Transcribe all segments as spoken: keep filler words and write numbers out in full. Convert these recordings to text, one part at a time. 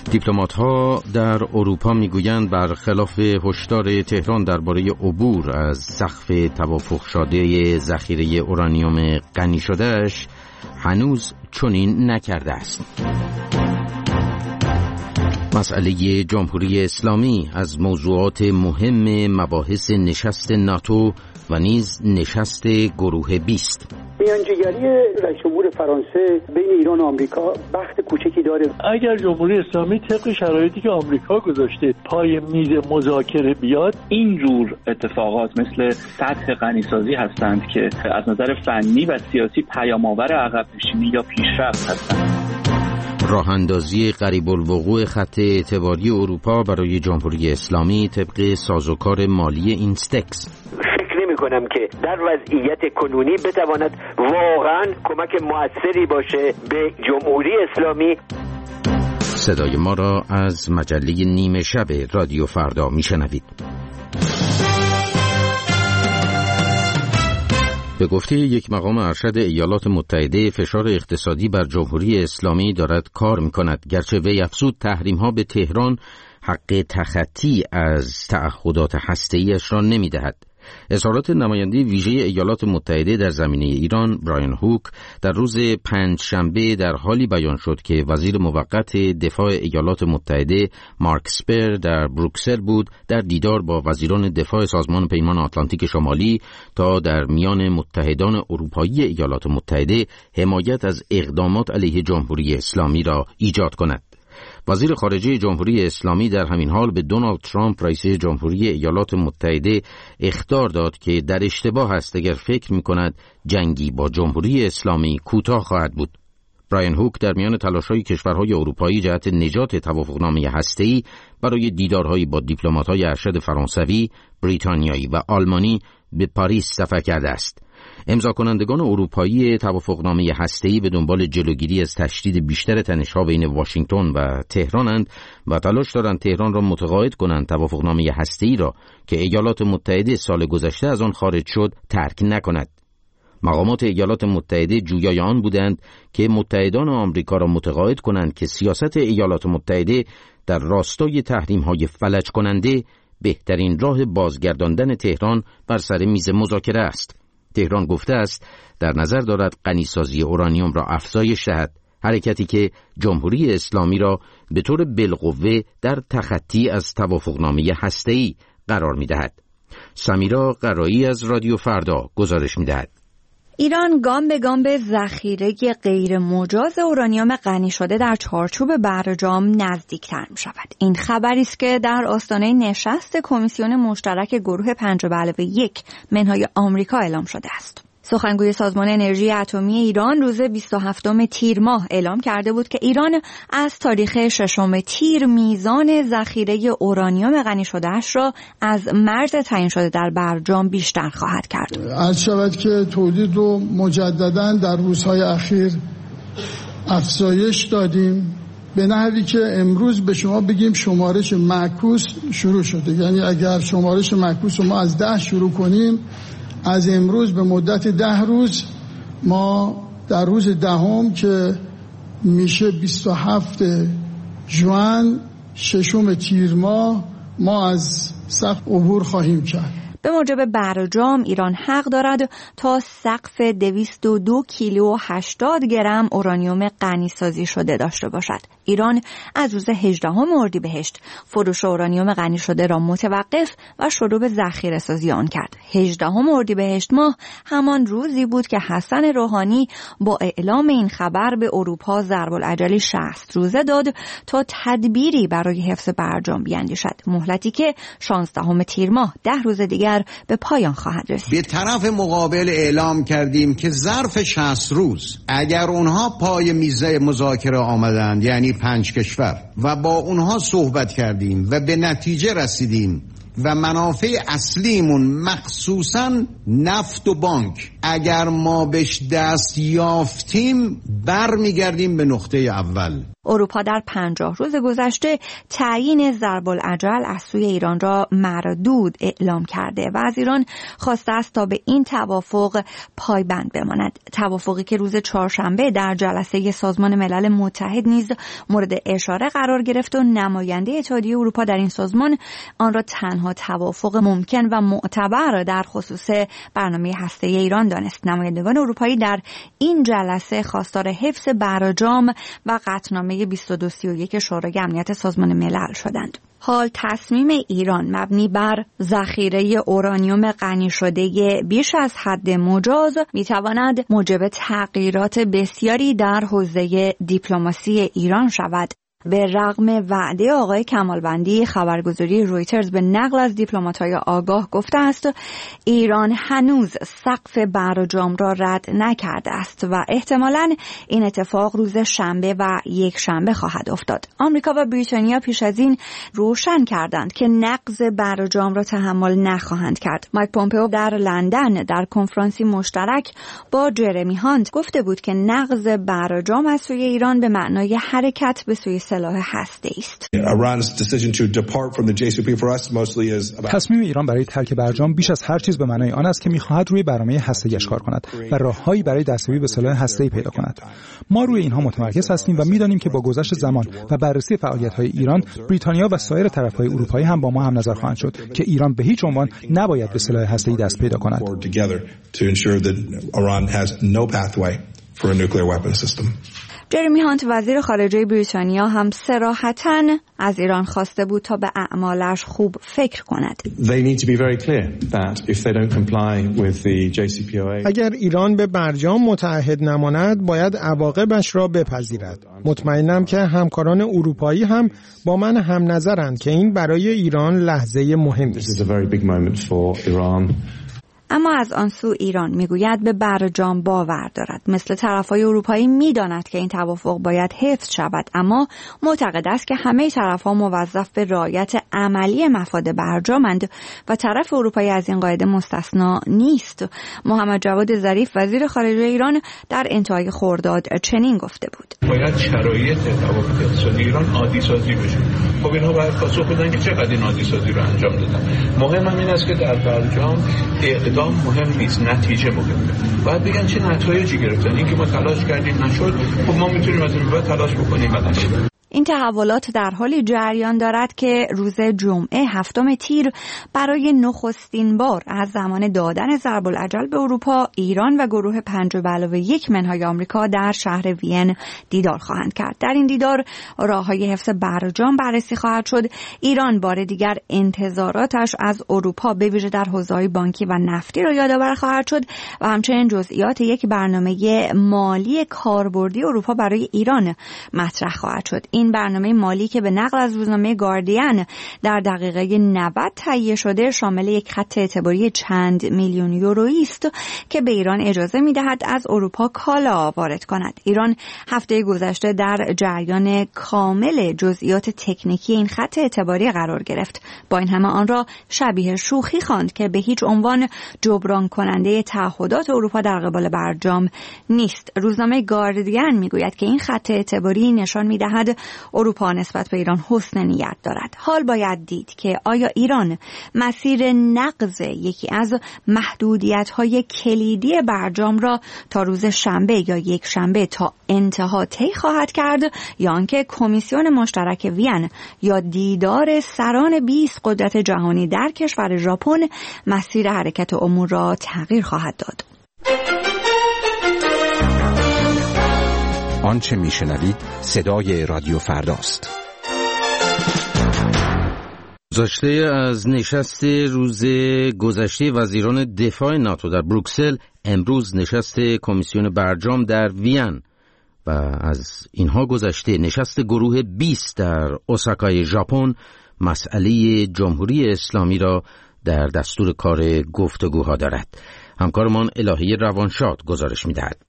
دیپلمات‌ها در اروپا میگویند برخلاف هشدار تهران درباره عبور از سقف توافق شده ذخیره اورانیوم غنی شده‌اش هنوز چنین نکرده است. مسئله جمهوری اسلامی از موضوعات مهم مباحث نشست ناتو و نیز نشست گروه بیست. میانجیگری رئیس جمهور فرانسه بین ایران و آمریکا بخت کوچکی داره. اگر جمهوری اسلامی طبق شرایطی که آمریکا گذاشته پای میز مذاکره بیاد، این جور اتفاقات مثل سطح غنیسازی هستند که از نظر فنی و سیاسی پیام‌آور عقب نشینی یا پیشرفت هستند. راه اندازی قریب الوقوع خط اعتباری اروپا برای جمهوری اسلامی طبق سازوکار مالی اینستکس. فکر نمی کنم که در وضعیت کنونی بتواند واقعا کمک موثری باشه به جمهوری اسلامی. صدای ما را از مجله نیمه شب رادیو فردا میشنوید. به گفته یک مقام ارشد ایالات متحده، فشار اقتصادی بر جمهوری اسلامی دارد کار می‌کند، گرچه وی افزود تحریم‌ها به تهران حق تخطی از تعهدات هسته‌ای‌اش را نمی‌دهد. اظهارات نماینده ویژه ایالات متحده در زمینه ایران برایان هوک در روز پنجشنبه در حالی بیان شد که وزیر موقت دفاع ایالات متحده مارک اسپر در بروکسل بود در دیدار با وزیران دفاع سازمان پیمان آتلانتیک شمالی تا در میان متحدان اروپایی ایالات متحده حمایت از اقدامات علیه جمهوری اسلامی را ایجاد کند. وزیر خارجه جمهوری اسلامی در همین حال به دونالد ترامپ رئیس جمهوری ایالات متحده اخطار داد که در اشتباه است اگر فکر می‌کند جنگی با جمهوری اسلامی کوتاه خواهد بود. برایان هوک در میان تلاش‌های کشورهای اروپایی جهت نجات توافقنامه هسته‌ای برای دیدارهایی با دیپلمات‌های ارشد فرانسوی، بریتانیایی و آلمانی به پاریس سفر کرده است. امضا کنندگان اروپایی توافقنامه هسته‌ای به دنبال جلوگیری از تشدید بیشتر تنش‌ها بین واشنگتن و تهرانند و تلاش دارند تهران را متقاعد کنند توافقنامه هسته‌ای را که ایالات متحده سال گذشته از آن خارج شد ترک نکند. مقامات ایالات متحده جویای آن بودند که متحدان آمریکا را متقاعد کنند که سیاست ایالات متحده در راستای تحریم‌های فلج کننده بهترین راه بازگرداندن تهران بر سر میز مذاکره است. تهران گفته است در نظر دارد غنیسازی اورانیوم را افزایش دهد، حرکتی که جمهوری اسلامی را به طور بالقوه در تخطی از توافقنامه هسته‌ای قرار می‌دهد. سمیرا قرایی از رادیو فردا گزارش می‌دهد. ایران گام به گام به ذخیره غیر مجاز اورانیوم غنی شده در چارچوب برجام نزدیکتر می شود. این خبری است که در آستانه نشست کمیسیون مشترک گروه پنج به علاوه یک منهای آمریکا اعلام شده است. سخنگوی سازمان انرژی اتمی ایران روز بیست و هفتم تیر ماه اعلام کرده بود که ایران از تاریخ ششم تیر میزان ذخیره اورانیوم غنی شده‌اش را از مرز تعیین شده در برجام بیشتر خواهد کرد. عرض شود که تولید رو مجدداً در روزهای اخیر افزایش دادیم به نحوی که امروز به شما بگیم شمارش معکوس شروع شده. یعنی اگر شمارش معکوس رو ما از ده شروع کنیم، از امروز به مدت ده روز ما در روز دهم که میشه بیست و هفت ژوئن ششم تیر ماه ما از سقف عبور خواهیم کرد. به موجب برجام ایران حق دارد تا سقف دویست و دو کیلو و هشتاد گرم اورانیوم غنی سازی شده داشته باشد. ایران از روز هجدهم اردیبهشت فروش اورانیوم غنی شده را متوقف و شروع به ذخیره سازی آن کرد. هجدهم اردیبهشت ماه همان روزی بود که حسن روحانی با اعلام این خبر به اروپا ضرب العجلی شصت روزه داد تا تدبیری برای حفظ برجام بیاندیشد. مهلتی که شانزدهم تیر ماه ده روز دیگر به پایان خواهد رسید. به طرف مقابل اعلام کردیم که ظرف شصت روز اگر اونها پای میز مذاکره آمدند، یعنی پنج کشور، و با اونها صحبت کردیم و به نتیجه رسیدیم و منافع اصلیمون مخصوصاً نفت و بانک اگر ما بهش دست یافتیم برمیگردیم به نقطه اول. اروپا در پنجاه روز گذشته تعیین ضرب العجل از سوی ایران را مردود اعلام کرده و از ایران خواسته است تا به این توافق پایبند بماند. توافقی که روز چهارشنبه در جلسه سازمان ملل متحد نیز مورد اشاره قرار گرفت و نماینده اتحادیه اروپا در این سازمان آن را تنها توافق ممکن و معتبر در خصوص برنامه هسته‌ای ایران دانست. نمایندگان اروپایی در این جلسه خواستار حفظ برجام و قطعنامه بیست و دو سی و یک شورای امنیت سازمان ملل شدند. حال تصمیم ایران مبنی بر ذخیره اورانیوم غنی شده بیش از حد مجاز میتواند موجب تغییرات بسیاری در حوزه دیپلماسی ایران شود. به رغم وعده آقای کمالوندی، خبرگزاری رویترز به نقل از دیپلمات‌های آگاه گفته است ایران هنوز سقف برجام را رد نکرده است و احتمالاً این اتفاق روز شنبه و یک شنبه خواهد افتاد. آمریکا و بریتانیا پیش از این روشن کردند که نقض برجام را تحمل نخواهند کرد. مایک پومپئو در لندن در کنفرانسی مشترک با جرمی هانت گفته بود که نقض برجام از سوی ایران به معنای حرکت به سوی سلاح هسته‌ای است. تصمیم ایران برای ترک برجام بیش از هر چیز به معنای آن است که می‌خواهد روی برنامه هسته‌ایش کار کند و راههایی برای دستیابی به سلاح هسته‌ای پیدا کند. ما روی اینها متمرکز هستیم و می‌دانیم که با گذشت زمان و بررسی فعالیت‌های ایران، بریتانیا و سایر طرف‌های اروپایی هم با ما هم نظر خواهند شد که ایران به هیچ عنوان نباید به سلاح هسته‌ای دست پیدا کند. جرمی هانت وزیر خارجه بریتانیا هم صراحتاً از ایران خواسته بود تا به اعمالش خوب فکر کند. اگر ایران به برجام متعهد نماند باید عواقبش را بپذیرد. مطمئنم که همکاران اروپایی هم با من هم نظرند که این برای ایران لحظه مهمی است. اما از آن سو ایران میگوید به برجام باور دارد. مثل طرفهای اروپایی میداند که این توافق باید حفظ شود، اما معتقد است که همه طرفها موظف به رعایت عملی مفاد برجامند و طرف اروپایی از این قاعده مستثنا نیست. محمد جواد ظریف وزیر خارجه ایران در انتهای خرداد چنین گفته بود: باید شرایط توافق اقتصادی ایران عادی سازی بشه. خب اینها باید پاسخ بدن که چقدر این عادی سازی رو انجام دادن. مهم هم این است که در برجام اقدام مهم نیست، نتیجه مهمه. باید بگن چه نتایجی گرفتن. این که ما تلاش کردیم نشد، خب ما میتونیم از این بعد تلاش بکنیم بعد نشد. این تحولات در حالی جریان دارد که روز جمعه هفتم تیر برای نخستین بار از زمان دادن ضرب العجل به اروپا، ایران و گروه پنج به علاوه یک منهای آمریکا در شهر وین دیدار خواهند کرد. در این دیدار راههای حفظ برجام بررسی خواهد شد. ایران بار دیگر انتظاراتش از اروپا به ویژه در حوزه‌های بانکی و نفتی را یادآور خواهد شد و همچنین جزئیات یک برنامه مالی کاربردی اروپا برای ایران مطرح خواهد شد. این برنامه مالی که به نقل از روزنامه گاردین در دقیقه نود تهیه شده شامل یک خط اعتباری چند میلیون یورویی است که به ایران اجازه می‌دهد از اروپا کالا وارد کند. ایران هفته گذشته در جریان کامل جزئیات تکنیکی این خط اعتباری قرار گرفت. با این همه آن را شبیه شوخی خواند که به هیچ عنوان جبران کننده تعهدات اروپا در قبال برجام نیست. روزنامه گاردین میگوید که این خط اعتباری نشان می‌دهد اروپا نسبت به ایران حسن نیت دارد. حال باید دید که آیا ایران مسیر نقض یکی از محدودیت‌های کلیدی برجام را تا روز شنبه یا یک شنبه تا انتها طی خواهد کرد یا آنکه کمیسیون مشترک وین یا دیدار سران بیست قدرت جهانی در کشور ژاپن مسیر حرکت امور را تغییر خواهد داد. آنچه میشنوید صدای رادیو فرداست. گذشته از نشست روز گذشته وزیران دفاع ناتو در بروکسل، امروز نشست کمیسیون برجام در وین و از اینها گذشته نشست گروه بیست در اوساکای ژاپن، مسئله جمهوری اسلامی را در دستور کار گفتگوها دارد. همکارمان الهی روانشاد گزارش می‌دهد.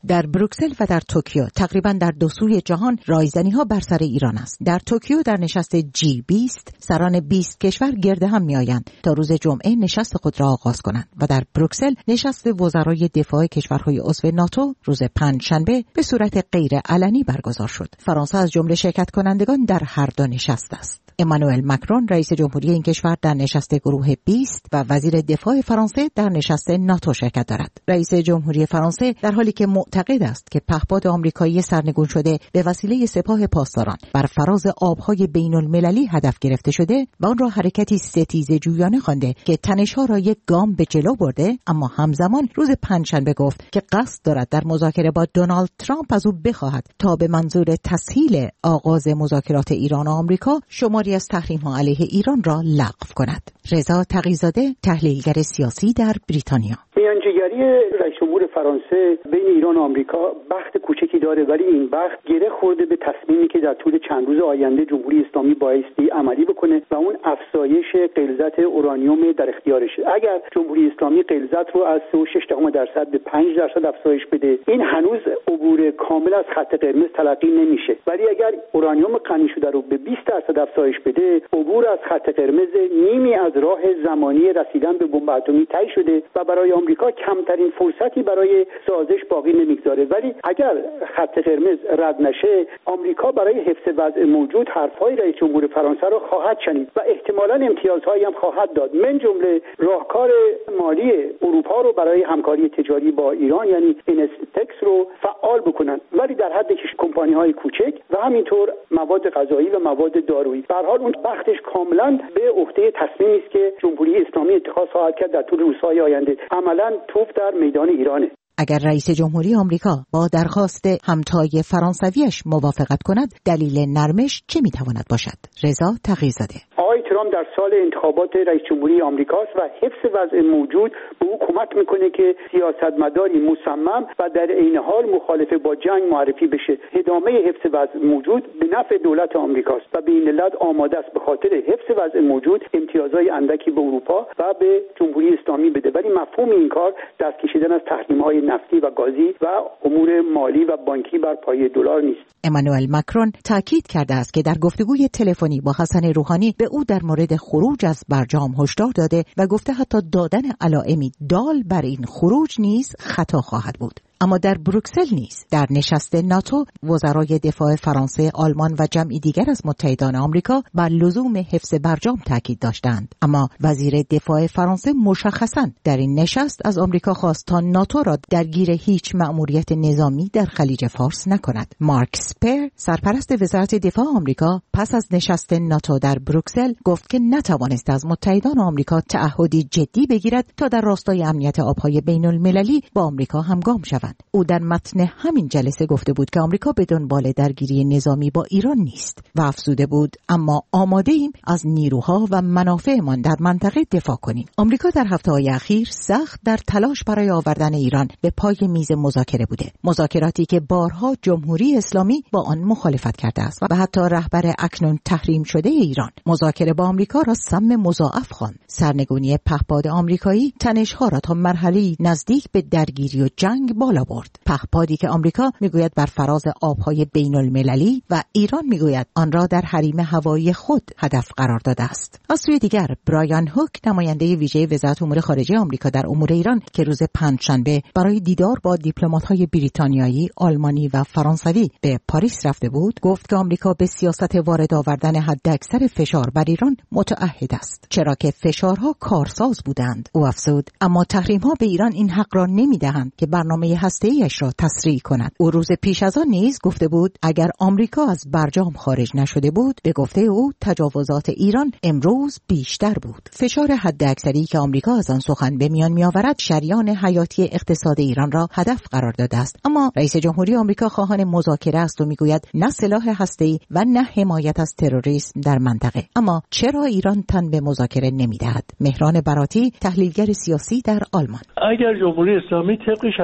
در بروکسل و در توکیو تقریبا در دو سوی جهان رایزنی‌ها بر سر ایران است. در توکیو در نشست جی بیست سران بیست کشور گرد هم میآیند تا روز جمعه نشست خود را آغاز کنند و در بروکسل نشست وزرای دفاع کشورهای عضو ناتو روز پنجشنبه به صورت غیر علنی برگزار شد. فرانسه از جمله شرکت کنندگان در هر دو نشست است. امانوئل مکرون رئیس جمهوری این کشور در نشست گروه بیست و وزیر دفاع فرانسه در نشست ناتو شرکت دارد. رئیس جمهوری فرانسه در حالی که معتقد است که پهپاد آمریکایی سرنگون شده به وسیله سپاه پاسداران بر فراز آبهای بین المللی هدف گرفته شده و آن را حرکتی ستیزه جویانه خوانده که تنش‌ها را یک گام به جلو برده، اما همزمان روز پنجشنبه گفت که قصد دارد در مذاکره با دونالد ترامپ از او بخواهد تا به منظور تسهیل آغاز مذاکرات ایران و آمریکا شماری از تحریم‌ها علیه ایران را لغو کند. رضا تقی‌زاده، تحلیلگر سیاسی در بریتانیا: میانجیگری رئیس جمهور فرانسه بین ایران و آمریکا بخت کوچکی داره، ولی این بخت گره خورده به تصمیمی که در طول چند روز آینده جمهوری اسلامی بایستی عملی بکنه و اون افزایش غلظت اورانیوم در اختیارشه. اگر جمهوری اسلامی غلظت رو از سه و شش دهم درصد به پنج درصد افزایش بده، این هنوز عبور کامل از خط قرمز تلقی نمیشه، ولی اگر اورانیوم غنی شده رو به بیست درصد افزایش بده، عبور از خط قرمز نیمی از راه زمانی رسیدن به بمب اتمی طی شده و برای آمریکا کمترین فرصتی برای سازش باقی نمیگذاره. ولی اگر خط قرمز رد نشه، آمریکا برای حفظ وضع موجود حرفهای رئیس جمهور فرانسه رو خواهد شنید و احتمالاً امتیازهایی هم خواهد داد، من جمله راهکار مالی اروپا رو برای همکاری تجاری با ایران یعنی اینستکس رو فعال بکنن، ولی در حد کمپانی‌های کوچک و همینطور مواد غذایی و مواد دارویی. به هر حال اون بختش کاملاً به عهده تصمیمی است که جمهوری اسلامی اتخاذ خواهد کرد در طول روزهای آینده. عملاً توپ در میدان ایرانه. اگر رئیس جمهوری آمریکا با درخواست همتای فرانسویش موافقت کند، دلیل نرمش چه میتواند باشد؟ رضا تقی‌زاده: آقای ترامپ در سال انتخابات رئیس جمهوری آمریکاست و حفظ وضع موجود به او کمک میکنه که سیاستمداری مصمم و در عین حال مخالف با جنگ معرفی بشه. ادامه حفظ وضع موجود به نفع دولت آمریکاست و به این علت آماده است به خاطر حفظ وضع موجود امتیازهای اندکی به اروپا و به جمهوری اسلامی بده، ولی مفهوم این کار دست کشیدن از تحریم‌های نفتی و گازی و امور مالی و بانکی بر پایه دلار نیست. امانوئل مکرون تاکید کرده است که در گفتگوی تلفنی با حسن روحانی به او در مورد خروج از برجام هشدار داده و گفته حتی دادن علائمی دال بر این خروج نیز خطا خواهد بود. اما در بروکسل نیز در نشست ناتو وزرای دفاع فرانسه، آلمان و جمعی دیگر از متحدان آمریکا بر لزوم حفظ برجام تاکید داشتند، اما وزیر دفاع فرانسه مشخصاً در این نشست از آمریکا خواست تا ناتو را درگیر هیچ مأموریت نظامی در خلیج فارس نکند. مارک اسپر، سرپرست وزارت دفاع آمریکا، پس از نشست ناتو در بروکسل گفت که نتوانست از متحدان آمریکا تعهدی جدی بگیرد تا در راستای امنیت آبهای بین المللی با آمریکا همگام شوند. او در متن همین جلسه گفته بود که آمریکا به دنبال درگیری نظامی با ایران نیست و افزوده بود اما آماده ایم از نیروها و منافعمان در منطقه دفاع کنیم. آمریکا در هفته‌های اخیر سخت در تلاش برای آوردن ایران به پای میز مذاکره بوده، مذاکراتی که بارها جمهوری اسلامی با آن مخالفت کرده است و حتی رهبر اکنون تحریم شده ایران مذاکره با آمریکا را سم مضاعف خواند. سرنگونی پهپاد آمریکایی تنش‌ها را تا مرحله‌ای نزدیک به درگیری و جنگ بالا برد. پهپادی که آمریکا میگوید بر فراز آبهای بین المللی و ایران میگوید آن را در حریم هوایی خود هدف قرار داده است. از سوی دیگر برایان هوک، نماینده ویژه وزارت امور خارجه آمریکا در امور ایران که روز پنجشنبه برای دیدار با دیپلمات‌های بریتانیایی، آلمانی و فرانسوی به پاریس رفته بود، گفت که آمریکا به سیاست وارد آوردن حداکثر فشار بر ایران متعهد است، چرا که فشارها کارساز بودند. او افزود اما تحریم‌ها به ایران این حق را نمی‌دهند که برنامه هسته‌ایش را تسریع کند. او روز پیش از آن نیز گفته بود اگر آمریکا از برجام خارج نشده بود، به گفته او تجاوزات ایران امروز بیشتر بود. فشار حداکثری که آمریکا از آن سخن به میان می‌آورد شریان حیاتی اقتصاد ایران را هدف قرار داده است. اما رئیس جمهوری آمریکا خواهان مذاکره است و میگوید نه سلاح هسته‌ای و نه حمایت از تروریسم در منطقه. اما چرا ایران تن به مذاکره نمی‌دهد؟ مهران براتی، تحلیلگر سیاسی در آلمان: اگر جمهوری اسلامی طبق شرایطی که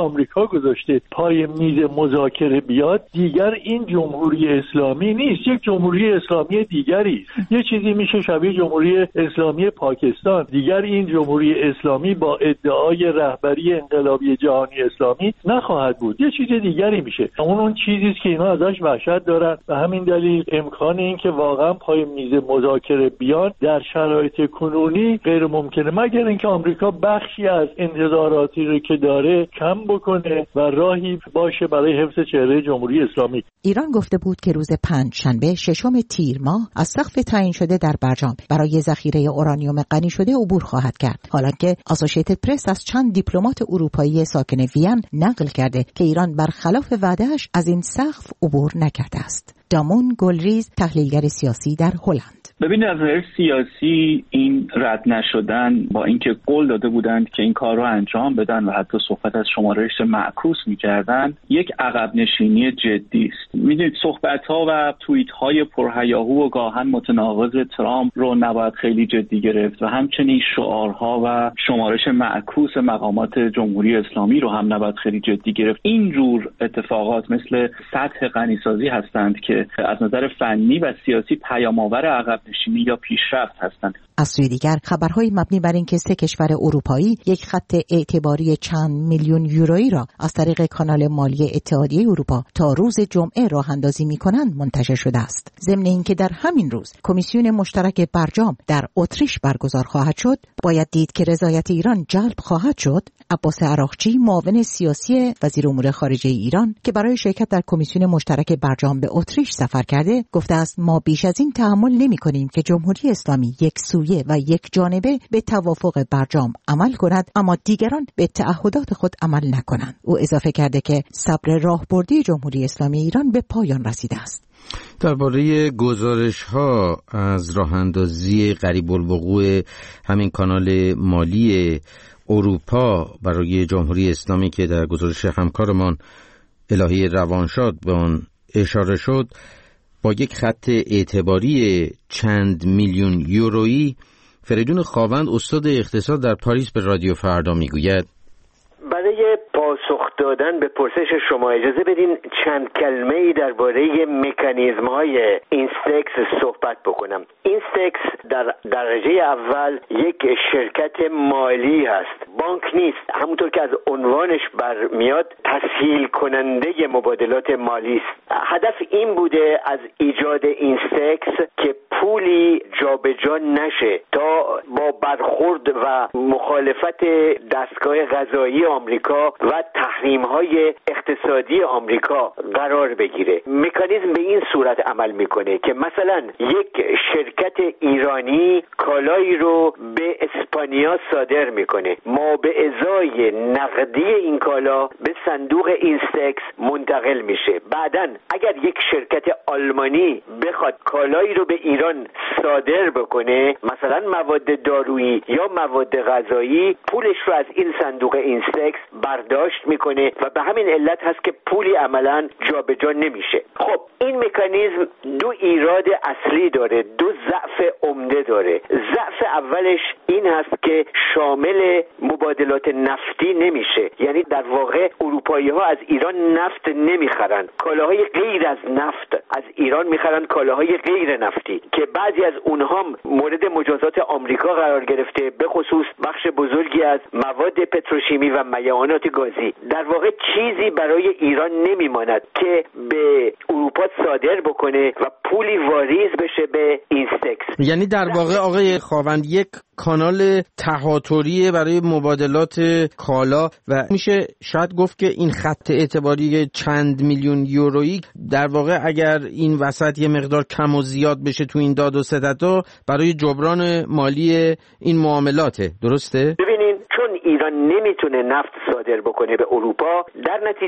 آمریکا گذاشته پای میز مذاکره بیاد، دیگر این جمهوری اسلامی نیست، یک جمهوری اسلامی دیگری است. یه چیزی میشه شبیه جمهوری اسلامی پاکستان. دیگر این جمهوری اسلامی با ادعای رهبری انقلابی جهانی اسلامی نخواهد بود، یه چیز دیگری میشه. اون اون چیزی است که اینا ازش وحشت دارن. به همین دلیل امکان این که واقعا پای میز مذاکره بیان در شرایط کنونی غیر ممکنه، مگر اینکه آمریکا بخشی از انتظاراتی رو که داره کم بکنه و راهی باشه برای حفظ چهره جمهوری اسلامی. ایران گفته بود که روز پنجشنبه ششم تیر ماه از سقف تعیین شده در برجام برای ذخیره اورانیوم غنی شده عبور خواهد کرد، حالانکه آسوشیتد پرس از چند دیپلمات اروپایی ساکن وین نقل کرده که ایران برخلاف وعده‌اش از این سقف عبور نکرده است. دامون گلریز، تحلیلگر سیاسی در هلند: ببینید از نظر سیاسی این رد نشدن با اینکه قول داده بودند که این کار رو انجام بدن و حتی صحبت از شمارش معکوس می‌کردن، یک عقب نشینی جدی است. می‌دونید صحبت‌ها و توییت‌های پرهیاهو و گاهن متناقض ترامپ رو نباید خیلی جدی گرفت و همچنین شعارها و شمارش معکوس مقامات جمهوری اسلامی رو هم نباید خیلی جدی گرفت. این جور اتفاقات مثل سطح غنیسازی هستند که از نظر فنی و سیاسی پیام‌آور عقب نشینی یا پیشرفت هستند. از سوی دیگر خبرهای مبنی بر اینکه سه کشور اروپایی یک خط اعتباری چند میلیون یورویی را از طریق کانال مالی اتحادیه اروپا تا روز جمعه راه اندازی می‌کنند منتشر شده است. ضمن اینکه در همین روز کمیسیون مشترک برجام در اتریش برگزار خواهد شد، باید دید که رضایت ایران جلب خواهد شد. عباس عراقچی، معاون سیاسی وزیر امور خارجه ایران که برای شرکت در کمیسیون مشترک برجام به اتریش سفر کرده، گفته است ما بیش از این تحمل نمی‌کنیم که جمهوری اسلامی یک سویه و یک جانبه به توافق برجام عمل کند اما دیگران به تعهدات خود عمل نکنند. او اضافه کرده که صبر راهبردی جمهوری اسلامی ایران به پایان رسیده است. درباره گزارش‌ها از راه‌اندازی قریب الوقوع همین کانال مالی اروپا برای جمهوری اسلامی که در گزارش همکارمان الهی روانشاد به آن اشاره شد، با یک خط اعتباری چند میلیون یورویی، فریدون خاوند استاد اقتصاد در پاریس به رادیو فردا میگوید: برای پاسخ دادن به پرسش شما اجازه بدین چند کلمه‌ای درباره مکانیزم‌های اینستکس صحبت بکنم. اینستکس در درجه اول یک شرکت مالی هست، بانک نیست. همونطور که از عنوانش برمیاد تسهیل کننده مبادلات مالی است. هدف این بوده از ایجاد اینستکس که پولی جابجا نشه تا با برخورد و مخالفت دستگاه قضایی آمریکا و تحریم‌های اقتصادی آمریکا قرار بگیره. مکانیزم به این صورت عمل میکنه که مثلا یک شرکت ایرانی کالایی رو به اسپانیا صادر میکنه، ما به ازای نقدی این کالا به صندوق اینستکس منتقل میشه. بعداً اگر یک شرکت آلمانی بخواد کالایی رو به ایران صادر بکنه، مثلا مواد دارویی یا مواد غذایی، پولش رو از این صندوق اینستکس برداشت میکنه و به همین علت هست که پولی عملاً جابجا نمیشه. خب این مکانیزم دو ایراد اصلی داره، دو ضعف عمده داره. ضعف اولش این هست که شامل مبادلات نفتی نمیشه، یعنی در واقع اروپایی ها از ایران نفت نمیخرن، کالاهای غیر از نفت از ایران میخرن، کالاهای غیر نفتی که بعضی از اونها مورد مجازات آمریکا قرار گرفته، به خصوص بخش بزرگی از مواد پتروشیمی و میعانات گازی. در واقع چیزی برای ایران نمیماند که به اروپا صادر بکنه و پولی واریز بشه به اینستکس. یعنی در واقع آقای خاوند یک کانال تهاتری برای مبادلات کالا و میشه شاید گفت که این خط اعتباری چند میلیون یورویی در واقع اگر این وسط یه مقدار کم و زیاد بشه تو این داد و ستدها برای جبران مالی این معاملاته، درسته؟ ببینین چون ایران نمیتونه نفت صادر بکنه به اروپا، در نتیجه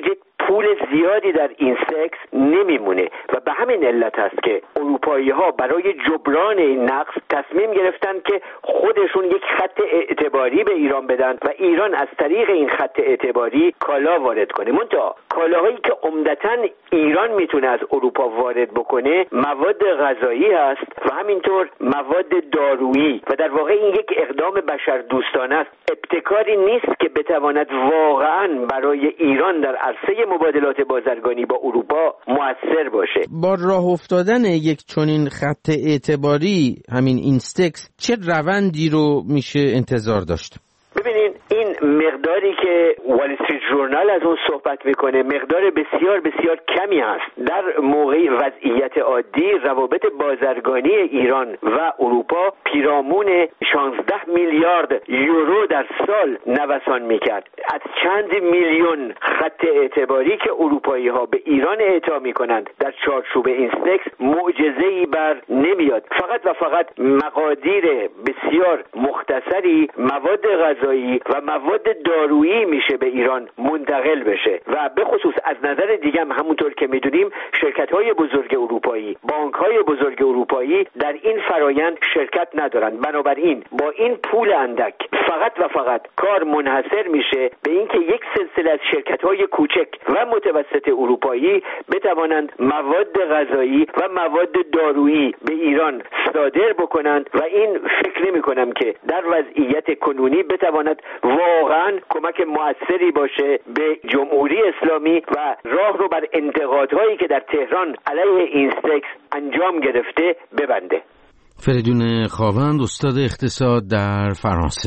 پول زیادی در این سکس نمیمونه و به همین علت است که اروپایی ها برای جبران این نقص تصمیم گرفتن که خودشون یک خط اعتباری به ایران بدن و ایران از طریق این خط اعتباری کالا وارد کنه. منتها کالاهایی که عمدتاً ایران میتونه از اروپا وارد بکنه مواد غذایی هست و همینطور مواد دارویی و در واقع این یک اقدام بشردوستانه است. ابتکاری نیست که بتواند واقعاً برای ایران در عرصه مبادلات بازرگانی با اروپا مؤثر باشه. با راه افتادن یک چنین خط اعتباری همین اینستکس چه روندی رو میشه انتظار داشت؟ ببینین این مقداری که وال استریت ژورنال از اون صحبت میکنه مقدار بسیار بسیار کمی هست. در موقع وضعیت عادی روابط بازرگانی ایران و اروپا پیرامون شانزده میلیارد یورو در سال نوسان میکرد. از چند میلیون خط اعتباری که اروپایی ها به ایران اعطا میکنند در چارچوب اینستکس معجزه‌ای بر نمیاد. فقط و فقط مقادیر بسیار مختصری مواد غذایی و مواد دارویی میشه به ایران منتقل بشه و به خصوص از نظر دیگه هم همونطور که میدونیم شرکت‌های بزرگ اروپایی، بانک‌های بزرگ اروپایی در این فرایند شرکت ندارند. بنابراین با این پول اندک فقط و فقط کار منحصر میشه به اینکه یک سلسله از شرکت‌های کوچک و متوسط اروپایی بتوانند مواد غذایی و مواد دارویی به ایران صادر بکنند و این فکر نمی‌کنم که در وضعیت کنونی بتواند واقعا کمک موثری باشه به جمهوری اسلامی و راه رو بر انتقادهایی که در تهران علیه اینستکس انجام گرفته ببنده. فریدون خاوند، استاد اقتصاد در فرانسه.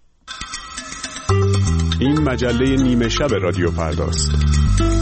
این مجله نیمه شب رادیو فرداست.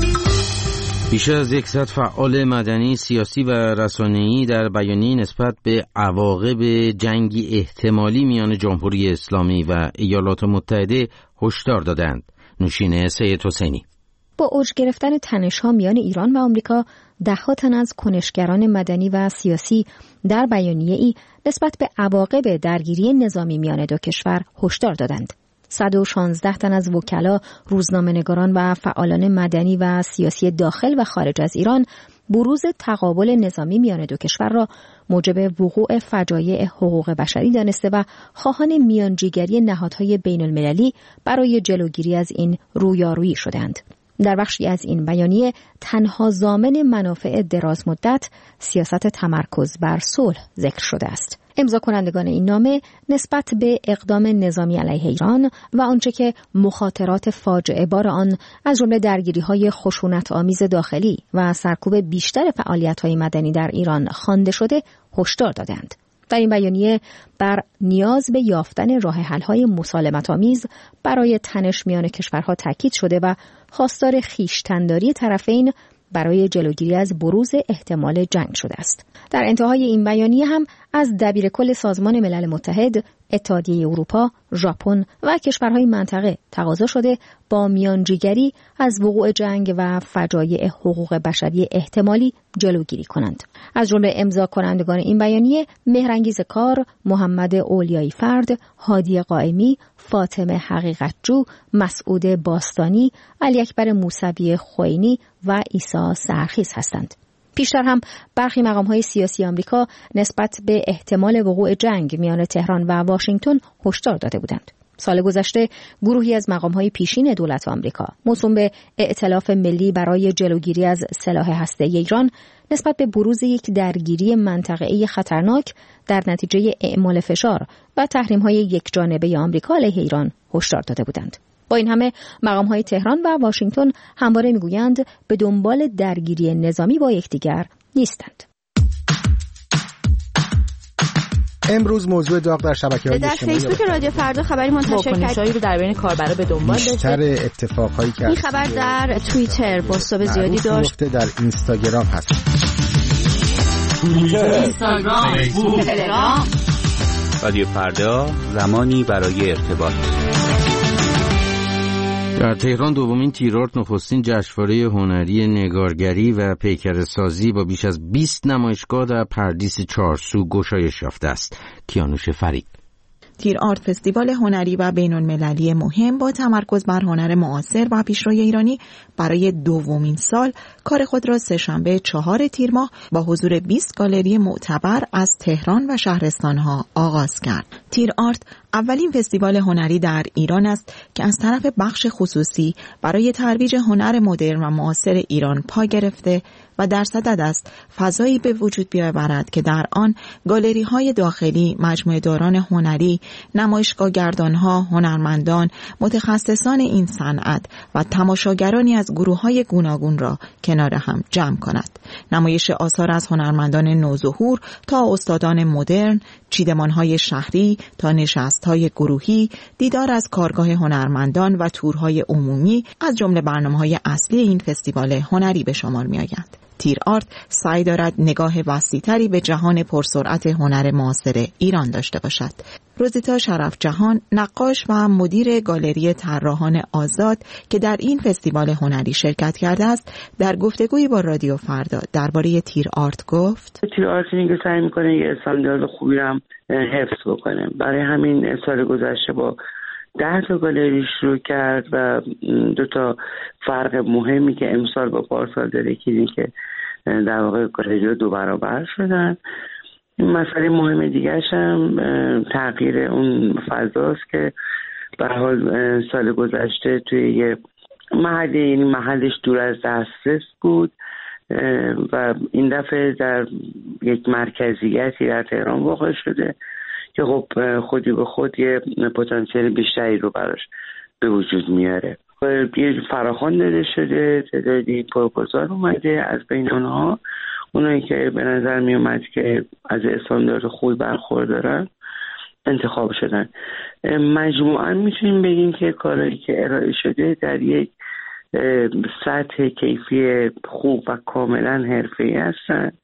بیش از یکصد فعال مدنی، سیاسی و رسانه‌ای در بیانیه نسبت به عواقب جنگی احتمالی میان جمهوری اسلامی و ایالات متحده هشدار دادند. نوشین سید حسینی. با اوج گرفتن تنش‌ها میان ایران و آمریکا، ده‌ها تن از کنشگران مدنی و سیاسی در بیانیه‌ای نسبت به عواقب درگیری نظامی میان دو کشور هشدار دادند. صد و شانزده تن از وکلا، روزنامه‌نگاران و فعالان مدنی و سیاسی داخل و خارج از ایران بروز تقابل نظامی میان دو کشور را موجب وقوع فجایع حقوق بشری دانسته و خواهان میانجیگری نهادهای بین المللی برای جلوگیری از این رویارویی شدند. در بخشی از این بیانیه تنها ضامن منافع دراز مدت سیاست تمرکز بر صلح ذکر شده است. امضا کنندگان این نامه نسبت به اقدام نظامی علیه ایران و آنچه که مخاطرات فاجعه بار آن از جمله درگیری‌های خشونت آمیز داخلی و سرکوب بیشتر فعالیت‌های مدنی در ایران خوانده شده هشدار دادند. در این بیانیه بر نیاز به یافتن راه حل‌های مسالمت‌آمیز برای تنش میان کشورها تاکید شده و خواستار خویشتن‌داری طرفین برای جلوگیری از بروز احتمال جنگ شده است. در انتهای این بیانیه هم از دبیرکل سازمان ملل متحد، اتحادیه اروپا، ژاپن و کشورهای منطقه تقاضا شده با میانجیگری از وقوع جنگ و فجایع حقوق بشری احتمالی جلوگیری کنند. از جمله امضا کنندگان این بیانیه مهرانگیز کار، محمد اولیایی فرد، هادی قائمی، فاطمه حقیقتجو، مسعود باستانی، علی اکبر موسوی خوئینی و عیسی سرخیز هستند. پیشتر هم برخی مقام‌های سیاسی آمریکا نسبت به احتمال وقوع جنگ میان تهران و واشنگتن هشدار داده بودند. سال گذشته گروهی از مقام‌های پیشین دولت آمریکا موسوم به ائتلاف ملی برای جلوگیری از سلاح هسته‌ای ایران نسبت به بروز یک درگیری منطقه‌ای خطرناک در نتیجه اعمال فشار و تحریم‌های یکجانبه آمریکا علیه ایران هشدار داده بودند. با این همه مقام‌های تهران و واشنگتن همواره می‌گویند به دنبال درگیری نظامی با یکدیگر نیستند. امروز موضوع داغ در شبکه‌های اجتماعی در فیسبوک رادیو فردا خبری منتشر کرد رو در بین کاربرا به دنبال داشته. بیشتر اتفاقایی که این خبر در توییتر پست‌های زیادی داشت. در اینستاگرام هست. اینستاگرام، فیسبوک، تلگرام. رادیو فردا، زمانی برای ارتباط. در تهران دومین تیرارت نخستین جشنواره هنری نگارگری و پیکره‌سازی با بیش از بیست نمایشگاه در پردیس چهارسو گشایش یافته است. کیانوش فرید. تیر آرت فستیوال هنری و بین المللی مهم با تمرکز بر هنر معاصر و پیشروی ایرانی برای دومین سال کار خود را سه‌شنبه چهار تیر ماه با حضور بیست گالری معتبر از تهران و شهرستانها آغاز کرد. تیر آرت اولین فستیوال هنری در ایران است که از طرف بخش خصوصی برای ترویج هنر مدرن و معاصر ایران پا گرفته و در صدد است فضایی به وجود بیاورد که در آن گالری‌های داخلی، مجموعه‌داران هنری، نمایشگاه‌گردان‌ها، هنرمندان، متخصصان این صنعت و تماشاگرانی از گروه‌های گوناگون را کنار هم جمع کند. نمایش آثار از هنرمندان نوظهور تا استادان مدرن، چیدمان‌های شهری تا نشست‌های گروهی، دیدار از کارگاه هنرمندان و تورهای عمومی از جمله برنامه‌های اصلی این فستیوال هنری به شمار می‌آیند. تیر آرت سعی دارد نگاه وسیع‌تری به جهان پرسرعت هنر معاصر ایران داشته باشد. روزیتا شرف جهان، نقاش و مدیر گالری طراحان آزاد که در این فستیوال هنری شرکت کرده است، در گفتگویی با رادیو فردا درباره تیر آرت گفت: تیر آرت میگه سعی میکنه یه استاندارد خوبی هم حفظ بکنه. برای همین سال گذشته با ده تا گالری شروع کرد و دو تا فرق مهمی که امسال با پارسال داره که که در واقع گالری دو برابر شدن. مسئله مهم دیگرش هم تغییر اون فضاست که به حال سال گذشته توی یه محل، یعنی محلش دور از دسترس بود و این دفعه در یک مرکزیتی در تهران واقع شده که خب خودی به خود یه پتانسیل بیشتری رو براش به وجود میاره. یه فراخوان داده شده، تعدادی پروپوزال اومده، از بین اونها اونایی که به نظر می اومد که از استاندارد خوبی برخوردارن انتخاب شدن. مجموعاً میتونیم بگیم که کارهایی که ارائه شده در یک سطح کیفی خوب و کاملا حرفه‌ای هستن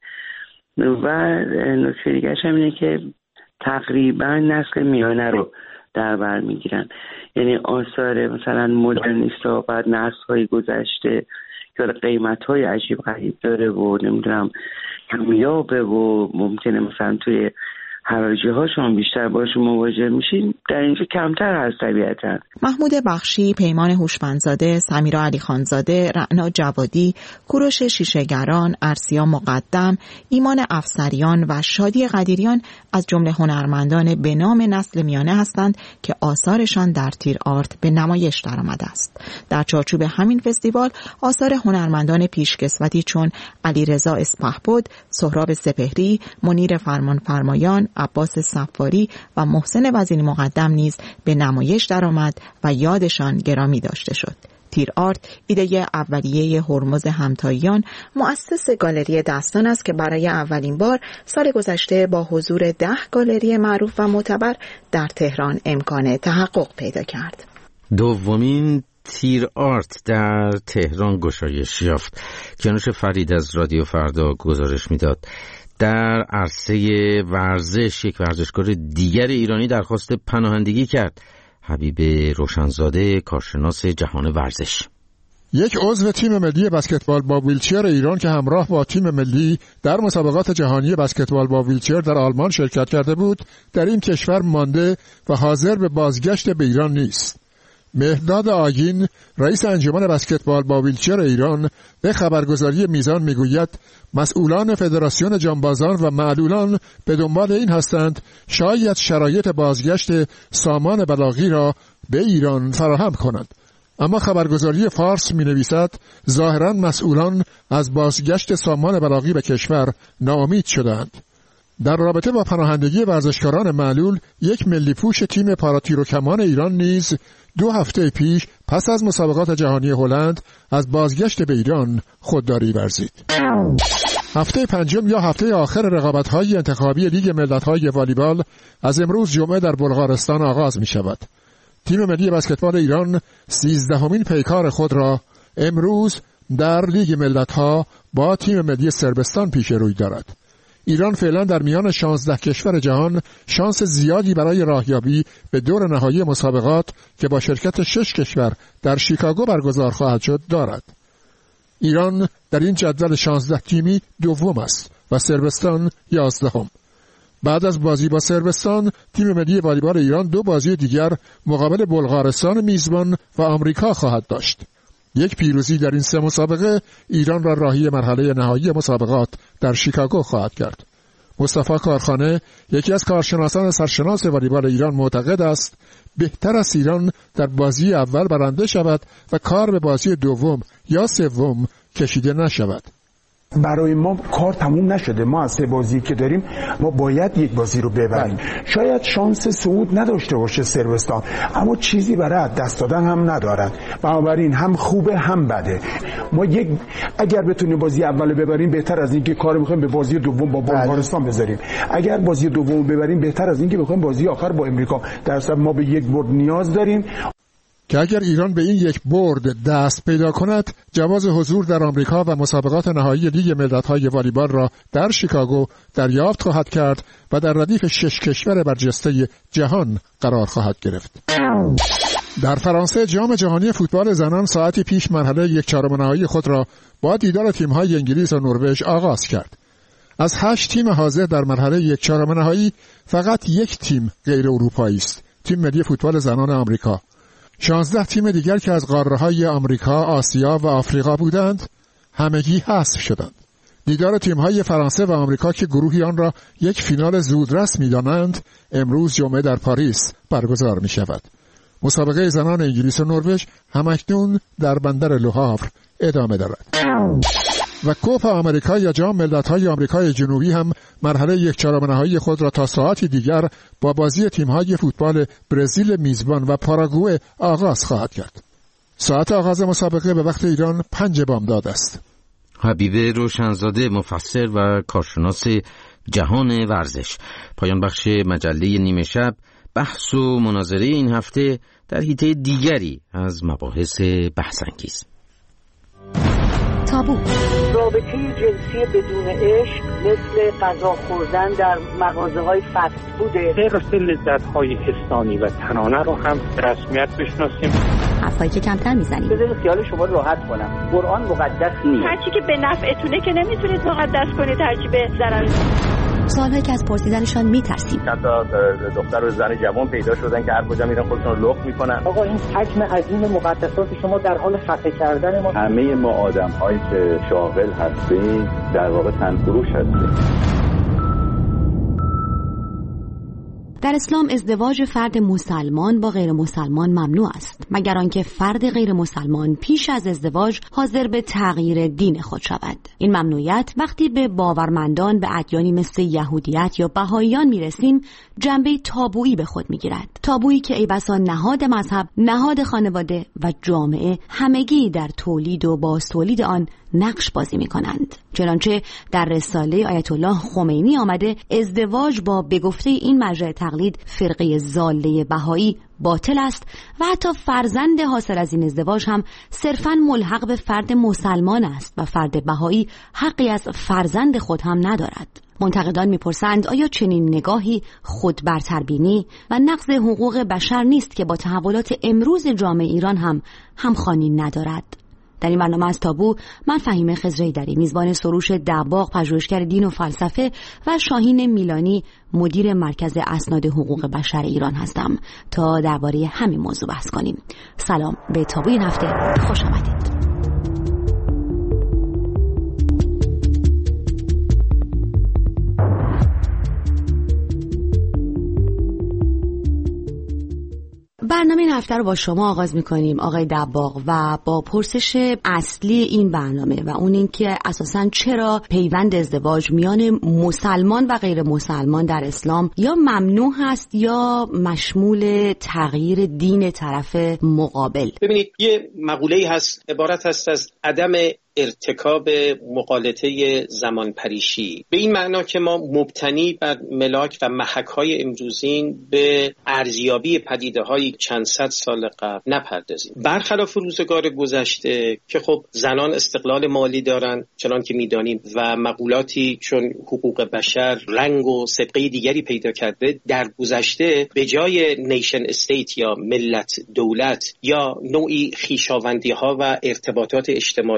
و نکته دیگه‌اش هم اینه که تقریبا نسل میانه رو در بر میگیرن. یعنی آثار مثلا مدرنیستا و نسل‌های گذشته که قیمت‌های عجیب غریب داره و نمیدونم کمیابه و ممکنه مثلا توی حراجی هاشون بیشتر باشون مواجه میشین، در اینجا کمتر هست طبیعتاً. محمود بخشی، پیمان هوشمندزاده، سمیرا علیخانزاده، رعنا جوادی، کوروش شیشه‌گران، ارسیا مقدم، ایمان افسریان و شادی قدیریان از جمله هنرمندان به نام نسل میانه هستند که آثارشان در تیر آرت به نمایش درآمده است. در چارچوب همین فستیوال آثار هنرمندان پیشکسوتی چون علیرضا اسپهبد، سهراب سپهری، منیر فرمانفرمایان، عباس صفاری و محسن وزینی مقدم نیز به نمایش درآمد و یادشان گرامی داشته شد. تیر آرت ایده اولیه هرمز همتاییان، مؤسس گالری دستان است که برای اولین بار سال گذشته با حضور ده گالری معروف و معتبر در تهران امکان تحقق پیدا کرد. دومین تیر آرت در تهران گشایش یافت. کیانوش فرید از رادیو فردا گزارش میداد. در عرصه ورزش یک ورزشکار دیگر ایرانی درخواست پناهندگی کرد. حبیب روشنزاده، کارشناس جهان ورزش. یک عضو تیم ملی بسکتبال با ویلچر ایران که همراه با تیم ملی در مسابقات جهانی بسکتبال با ویلچر در آلمان شرکت کرده بود، در این کشور مانده و حاضر به بازگشت به ایران نیست. مهداد آگین، رئیس انجمن بسکتبال با ویلچر ایران، به خبرگزاری میزان میگوید مسئولان فدراسیون جانبازان و معلولان به دنبال این هستند شاید شرایط بازگشت سامان بلاغی را به ایران فراهم کنند. اما خبرگزاری فارس می نویسد ظاهراً مسئولان از بازگشت سامان بلاغی به کشور ناامید شدند. در رابطه با پناهندگی ورزشکاران معلول، یک ملی پوش تیم پاراتیروکمان ایران نیز دو هفته پیش پس از مسابقات جهانی هلند از بازگشت به ایران خودداری ورزید. هفته پنجم یا هفته آخر رقابت‌های انتخابی لیگ ملت‌های والیبال از امروز جمعه در بلغارستان آغاز می‌شود. تیم ملی بسکتبال ایران سیزدهمین پیکار خود را امروز در لیگ ملت‌ها با تیم ملی صربستان پیش روی دارد. ایران فعلا در میان شانزده کشور جهان شانس زیادی برای راهیابی به دور نهایی مسابقات که با شرکت شش کشور در شیکاگو برگزار خواهد شد دارد. ایران در این جدول شانزده تیمی دوم است و صربستان یازدهم. بعد از بازی با صربستان، تیم ملی والیبال ایران دو بازی دیگر مقابل بلغارستان میزبان و آمریکا خواهد داشت. یک پیروزی در این سه مسابقه ایران را راهی مرحله نهایی مسابقات در شیکاگو خواهد کرد. مصطفی کارخانه، یکی از کارشناسان سرشناس والیبال ایران، معتقد است بهتر است ایران در بازی اول برنده شود و کار به بازی دوم یا سوم کشیده نشود. برای ما کار تموم نشده. ما از سه بازی که داریم ما باید یک بازی رو ببریم. شاید شانس صعود نداشته باشه صربستان، اما چیزی برای دست دادن هم ندارد. بنابراین هم خوبه هم بده. ما یک اگر بتونیم بازی اول ببریم بهتر از اینکه کار می‌خوایم به بازی دوم با بلغارستان بذاریم. اگر بازی دوم ببریم بهتر از اینکه بخوایم بازی آخر با امریکا. در اصل ما به یک برد نیاز داریم که اگر ایران به این یک برد دست پیدا کند، جواز حضور در آمریکا و مسابقات نهایی لیگ ملت‌های والیبال را در شیکاگو دریافت خواهد کرد و در ردیف شش کشور برجسته جهان قرار خواهد گرفت. در فرانسه جام جهانی فوتبال زنان ساعتی پیش مرحله یک چهارم نهایی خود را با دیدار تیم‌های انگلیس و نروژ آغاز کرد. از هشت تیم حاضر در مرحله یک چهارم نهایی فقط یک تیم غیر اروپایی است، تیم ملی فوتبال زنان آمریکا. شانزده تیم دیگر که از قاره‌های آمریکا، آسیا و آفریقا بودند، همگی حذف شدند. دیدار تیم‌های فرانسه و آمریکا که گروهی آن را یک فینال زودرس می‌دانند، امروز جمعه در پاریس برگزار می‌شود. مسابقه زنان انگلیس و نروژ همکنون در بندر لوهاور ادامه دارد. و کوپا آمریکا یا جام ملت‌های آمریکای جنوبی هم مرحله یک چهارم نهایی خود را تا ساعتی دیگر با بازی تیم‌های فوتبال برزیل میزبان و پاراگوئه آغاز خواهد کرد. ساعت آغاز مسابقه به وقت ایران پنج بامداد است. حبیب روشنزاده، مفسر و کارشناس جهان ورزش. پایان بخش مجله نیمه شب. بحث و مناظره این هفته در حیطه دیگری از مباحث بحث‌انگیز. تابو. رابطه جنسی بدون عشق مثل غذا خوردن در مغازه‌های فست فوده. حرص لذت‌های حسانی و تنانه رو هم رسمیت بشناسیم. حرفایی که کمتر میزنید. بذارید خیال شما راحت کنم. قرآن مقدس نیست. هرچی که به نفعتونه که نمیتونید مقدس کنید، هرچی به ضرر. سوالهایی که از پرسیدنشان میترسیم. چند تا دختر و زن جوان پیدا شدن که هر کجا میرن خودشون رو لخت میکنن. آقا این حجم عظیم مقدسات شما در حال خفه کردن ما. همه ما آدم‌هایی که شاغل هستیم در واقع تنفروش هستیم. در اسلام ازدواج فرد مسلمان با غیر مسلمان ممنوع است، مگر آنکه فرد غیر مسلمان پیش از ازدواج حاضر به تغییر دین خود شود. این ممنوعیت وقتی به باورمندان به ادیانی مثل یهودیت یا بهائیان میرسیم جنبه تابویی به خود میگیرد. تابویی که ای بسا نهاد مذهب، نهاد خانواده و جامعه همگی در تولید و باز تولید آن نقش بازی می کنند. چنانچه در رساله آیت الله خمینی آمده ازدواج با بگفته این مرجع تقلید فرقه ضاله بهایی باطل است و حتی فرزند حاصل از این ازدواج هم صرفاً ملحق به فرد مسلمان است و فرد بهایی حقی از فرزند خود هم ندارد. منتقدان میپرسند آیا چنین نگاهی خود برتربینی و نقض حقوق بشر نیست که با تحولات امروز جامعه ایران هم همخوانی ندارد؟ در این برنامه از تابو من فهیمه خضرایدری، میزبان سروش دباغ، پژوهشگر دین و فلسفه، و شاهین میلانی، مدیر مرکز اسناد حقوق بشر ایران هستم تا درباره همین موضوع بحث کنیم. سلام به تابو این هفته، خوش آمدید. برنامه این هفته رو با شما آغاز می‌کنیم آقای دباغ و با پرسش اصلی این برنامه و اون این که اساساً چرا پیوند ازدواج میان مسلمان و غیر مسلمان در اسلام یا ممنوع هست یا مشمول تغییر دین طرف مقابل. ببینید یه مقوله‌ای هست عبارت هست از عدم ارتکاب مغالطه زمان پریشی، به این معنا که ما مبتنی بر ملاک و محک‌های امروزین به ارزیابی پدیده‌های چند صد سال قبل نپردازیم، برخلاف روزگار گذشته که خب زنان استقلال مالی دارن چنان که میدانیم و مقولاتی چون حقوق بشر رنگ و سابقه دیگری پیدا کرده. در گذشته به جای نیشن استیت یا ملت دولت یا نوعی خویشاوندی‌ها و ارتباطات اجتماعی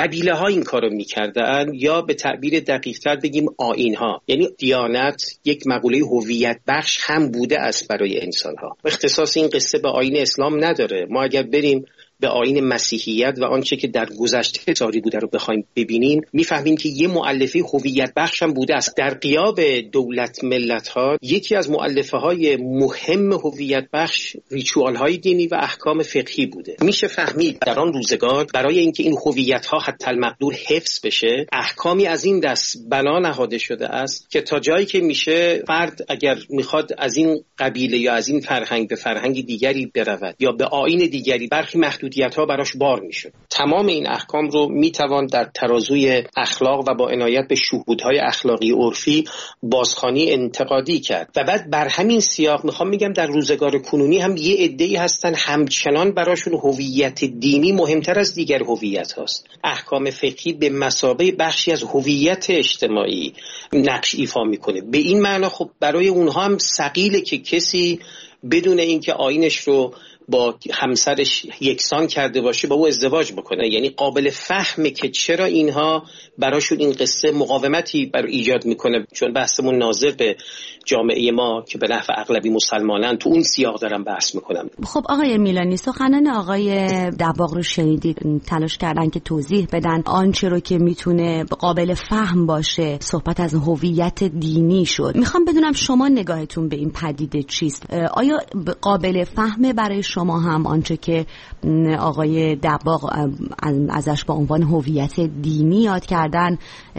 قبیله ها این کارو میکردن یا به تعبیر دقیق تر بگیم آیین ها. یعنی دیانت یک مقوله هویت بخش هم بوده است برای انسان ها. اختصاص این قصه به آیین اسلام نداره. ما اگر بریم به آیین مسیحیت و آنچه که در گذشته جاری بوده رو بخوایم ببینیم، میفهمیم که یه مؤلفه هویت بخش هم بوده است. در غیاب دولت ملت ها یکی از مؤلفه های مهم هویت بخش ریچوال های دینی و احکام فقهی بوده. میشه فهمید در آن روزگار برای اینکه این هویت ها حتی المقدور حفظ بشه، احکامی از این دست بنا نهاده شده است که تا جایی که میشه فرد اگر میخواد از این قبیله یا از این فرهنگ به فرهنگ دیگری برود یا به آیین دیگری، برخی محدود ها براش بار میشد. تمام این احکام رو میتوان در ترازوی اخلاق و با عنایت به شهودهای اخلاقی عرفی بازخوانی انتقادی کرد. و بعد بر همین سیاق میخوام میگم در روزگار کنونی هم یه عده‌ای هستن همچنان براشون هویت دینی مهمتر از دیگر هویت هاست. احکام فقهی به مثابه بخشی از هویت اجتماعی نقش ایفا میکنه. به این معنا خب برای اونها هم ثقیله که کسی بدون اینکه آیینش رو با همسرش یکسان کرده باشه با او ازدواج بکنه. یعنی قابل فهمه که چرا اینها براشون این قصه مقاومتی بر ایجاد میکنه، چون بحثمون ناظر به جامعه ما که به نحو اغلبی مسلمانن، تو اون سیاق دارم بحث میکنم. خب آقای میلانی، سخنان آقای دباغ رو شنیدید، تلاش کردن که توضیح بدن آنچه رو که میتونه قابل فهم باشه. صحبت از هویت دینی شد. میخوام بدونم شما نگاهتون به این پدیده چیست؟ آیا قابل فهمه برای شما هم آنچه که آقای دباغ ازش با عنوان هویت دینی یاد کردن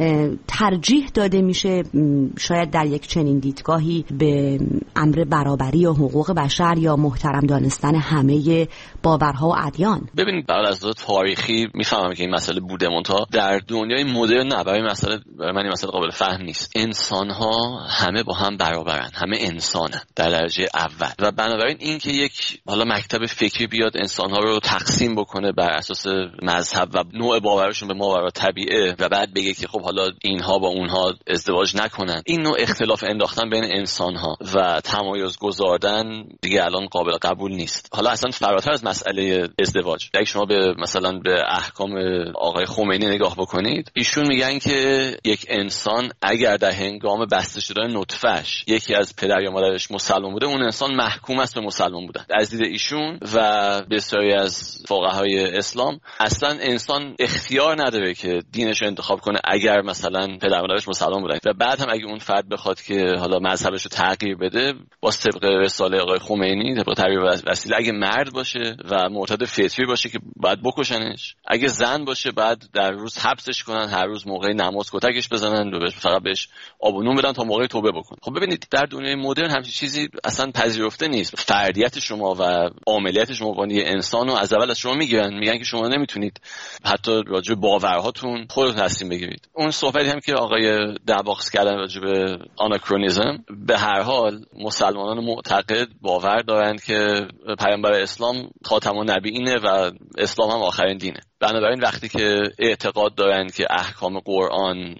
ترجیح داده میشه شاید در یک چنین دیدگاهی به امر برابری و حقوق بشر یا محترم دانستن همه باورها و ادیان؟ ببینید، برای از نظر تاریخی میفهمم که این مسئله بوده، منتها در دنیای مدرن نه، برای مسئله برای من این مسئله قابل فهم نیست. انسان ها همه با هم برابرن، همه انسانن در درجه اول، و بنابراین این که یک حالا مکتب فکری بیاد انسان ها رو تقسیم بکنه بر اساس مذهب و نوع باورشون به ماورا طبیعه و بعد بگه که خب حالا اینها با اونها ازدواج نکنن، این نوع اختلاف انداختن بین انسان ها و تمایز گذاردن دیگه الان قابل قبول نیست. حالا اصلا فراتر از مسئله ازدواج، اگه شما به مثلا به احکام آقای خمینی نگاه بکنید، ایشون میگن که یک انسان اگر در هنگام بسته شدن نطفه‌اش یکی از پدر یا مادرش مسلمان بوده، اون انسان محکوم است به مسلمان بودن. از دید ایشون و بسیاری از فقهای اسلام اصلا انسان اختیار نداره که دینش رو انتخاب کنه اگر مثلا پدر مادرش مسلمان بودن، و بعد هم اگه اون فرد بخواد که حالا مذهبش رو تغییر بده با طبق رساله آقای خمینی، طبق تعبیر وسیله، اگه مرد باشه و معتاد فطری باشه که باید بکشنش، اگه زن باشه بعد در روز حبسش کنن، هر روز موقع نماز کتکش بزنن و بهش فقط بهش آب و نون بدن تا موقع توبه بکنه. خب ببینید، در دنیای مدرن همچین چیزی اصلا پذیرفته نیست. فردیت شما و عاملیت شما با یه انسان رو از اول از شما میگیرن، میگن که شما نمیتونید حتی راجع به باورهاتون خودتون تصمیم بگیرید. اون صحبتی هم که آقای دباغ کردن راجع به آناکرونیسم، به هر حال مسلمانان معتقد باور دارند که پیامبر اسلام خاتم النبیینه و اسلام هم آخرین دینه. بنابراین وقتی که اعتقاد دارند که احکام قرآن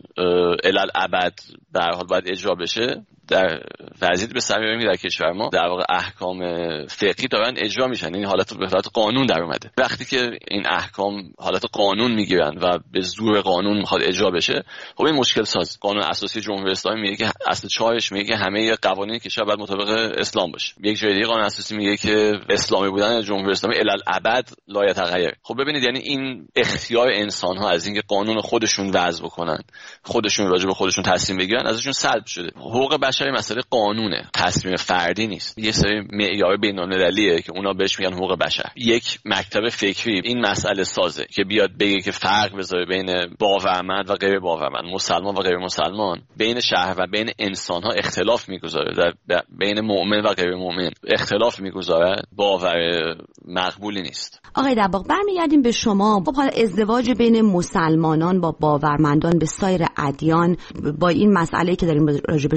الالعبد به هر حال باید اجرا بشه، در وضعیت به سر میبریم در کشور ما در واقع احکام فقهی دارن اجرا میشن، این حالت به حالت قانون در اومده. وقتی که این احکام حالت قانون میگیرن و به زور قانون میخواد اجرا بشه، خب این مشکل ساز. قانون اساسی جمهوری اسلامی میگه که اصل چهارش میگه که همه قوانین کشور باید مطابق اسلام باشه. یک جای دیگه قانون اساسی میگه که اسلامی بودن جمهوری اسلامی الالعبد لا یتغیر. خب ببینید، یعنی این اختیار انسان ها از اینکه قانون خودشون وضع بکنن، خودشون راجع به خودشون تصمیم بگیرن، ازشون سلب شده. حقوق بشری مسئله قانونه، تصمیم فردی نیست. یه سری معیار بین‌المللیه که اونا بهش میگن حقوق بشر. یک مکتب فکری این مسئله سازه که بیاد بگه که فرق بذاره بین باورمند و غیر باورمند، مسلمان و غیر مسلمان، بین شهر و بین انسان ها اختلاف میگذاره، در بین مؤمن و غیر مؤمن اختلاف میگذاره، باور مقبولی نیست. آقای دباغ، برمیگردیم به شما. خب حالا ازدواج بین مسلمانان با باورمندان به سایر ادیان، با این مسئله که داریم راجبش صحبت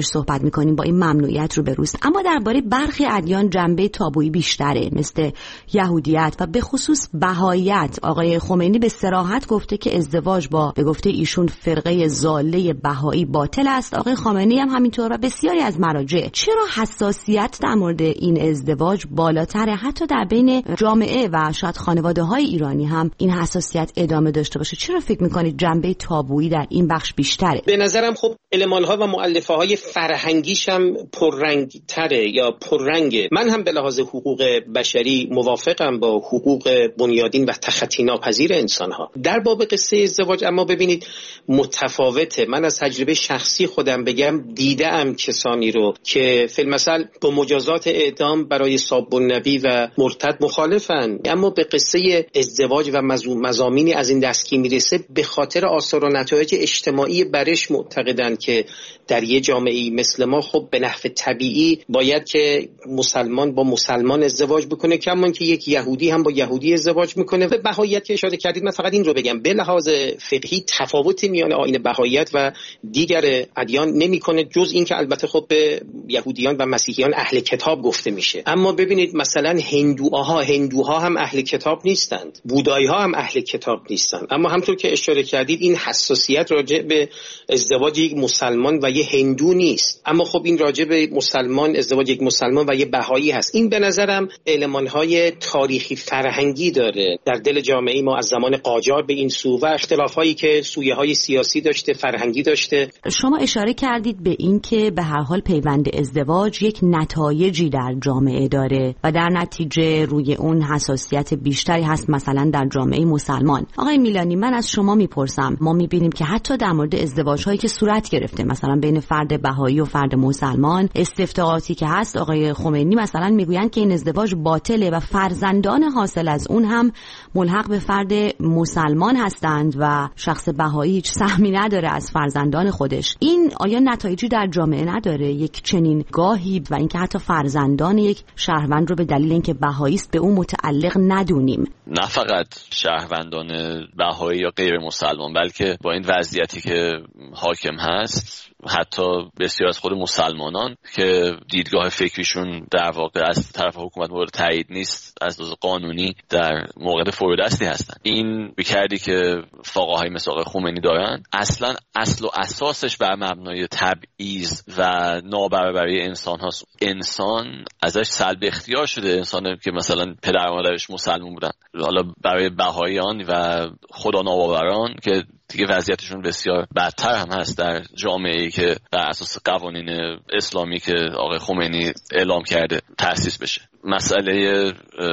میکنیم با این ممنوعیت رو بروست. اما درباره برخی ادیان جنبه تابویی بیشتره، مثل یهودیت و به خصوص بهاییت. آقای خمینی به صراحت گفته که ازدواج با به گفته ایشون فرقه ضاله بهایی باطل است. آقای خامنه‌ای هم همینطور و بسیاری از مراجع. چرا حساسیت در مورد این ازدواج بالاتره، حتی در بین جامعه و شاید خانواده‌های ایرانی هم این حساسیت ادامه داشته باشه؟ چرا فکر می‌کنید جنبه تابویی در این بخش بیشتره؟ به نظرم خب المان‌ها و مؤلفه‌های فرهنگیش هم پررنگ‌تره یا پررنگه. من هم به لحاظ حقوق بشری موافقم با حقوق بنیادین و تخطی ناپذیر انسان‌ها در باب قصه ازدواج، اما ببینید متفاوته. من از تجربه شخصی خودم بگم، دیدم کسانی رو که فی المثل با مجازات اعدام برای ساب النبی و مرتد مخالفن، اما به قصه ازدواج و مضامینی از این دست که میرسه به خاطر آثار و نتایج اجتماعی برش معتقدن که در یه جامعه‌ای مثل ما خب به نحو طبیعی باید که مسلمان با مسلمان ازدواج بکنه، کما که یک یهودی هم با یهودی ازدواج میکنه. و بهاییت که اشاره کردید، من فقط این رو بگم، به لحاظ فقهی تفاوتی میان آیین بهاییت و دیگر ادیان نمیکنه، جز این که البته خب به یهودیان و مسیحیان اهل کتاب گفته میشه. اما ببینید مثلا هندوها هندوها هم اهل کتاب نیستند، بودایی ها هم اهل کتاب نیستند. اما همونطور که اشاره کردید این حساسیت راجع به ازدواج یک مسلمان و یه هندو نیست، اما خب این راجع به مسلمان، ازدواج یک مسلمان و یه بهایی هست. این به نظرم المان‌های تاریخی فرهنگی داره در دل جامعه ما از زمان قاجار به این سو و اختلاف‌هایی که سویه‌های سیاسی داشته، فرهنگی داشته. شما اشاره کردید به این که به هر حال پیوند ازدواج یک نتایجی در جامعه داره و در نتیجه روی اون حساسیت بیشتری هست مثلا در جامعه مسلمان. آقای میلانی، من از شما میپرسم، ما میبینیم که حتی در مورد ازدواج‌هایی که صورت گرفته مثلا بین فرد بهایی و فرد مسلمان، استفتاءاتی که هست، آقای خمینی مثلا میگویند که این ازدواج باطله و فرزندان حاصل از اون هم ملحق به فرد مسلمان هستند و شخص بهایی هیچ سهمی نداره از فرزندان خودش. این آیا نتایجی در جامعه نداره یک چنین گاهی و اینکه حتی فرزندان یک شهروند رو به دلیل اینکه بهایی است به اون متعلق ندونیم؟ نه فقط شهروندان بهایی یا غیر مسلمان، بلکه با این وضعیتی که حاکم هست حتی بسیار از خود مسلمانان که دیدگاه فکریشون در واقع از طرف حکومت مورد تایید نیست، از لحاظ قانونی در موقع فرودستی هستن. این بیکردی که فقهای مثل آقای خمینی دارن اصلا اصل و اساسش بر مبنای تبعیض و نابرابری انسان هاست. انسان ازش سلب اختیار شده، انسانی که مثلا پدر و مادرش مسلمان بودن، حالا برای بهاییان و خدا ناباوران که دیگه وضعیتشون بسیار بدتر هم هست در جامعه‌ای که بر اساس قوانین اسلامی که آقای خمینی اعلام کرده تأسیس بشه. مسئله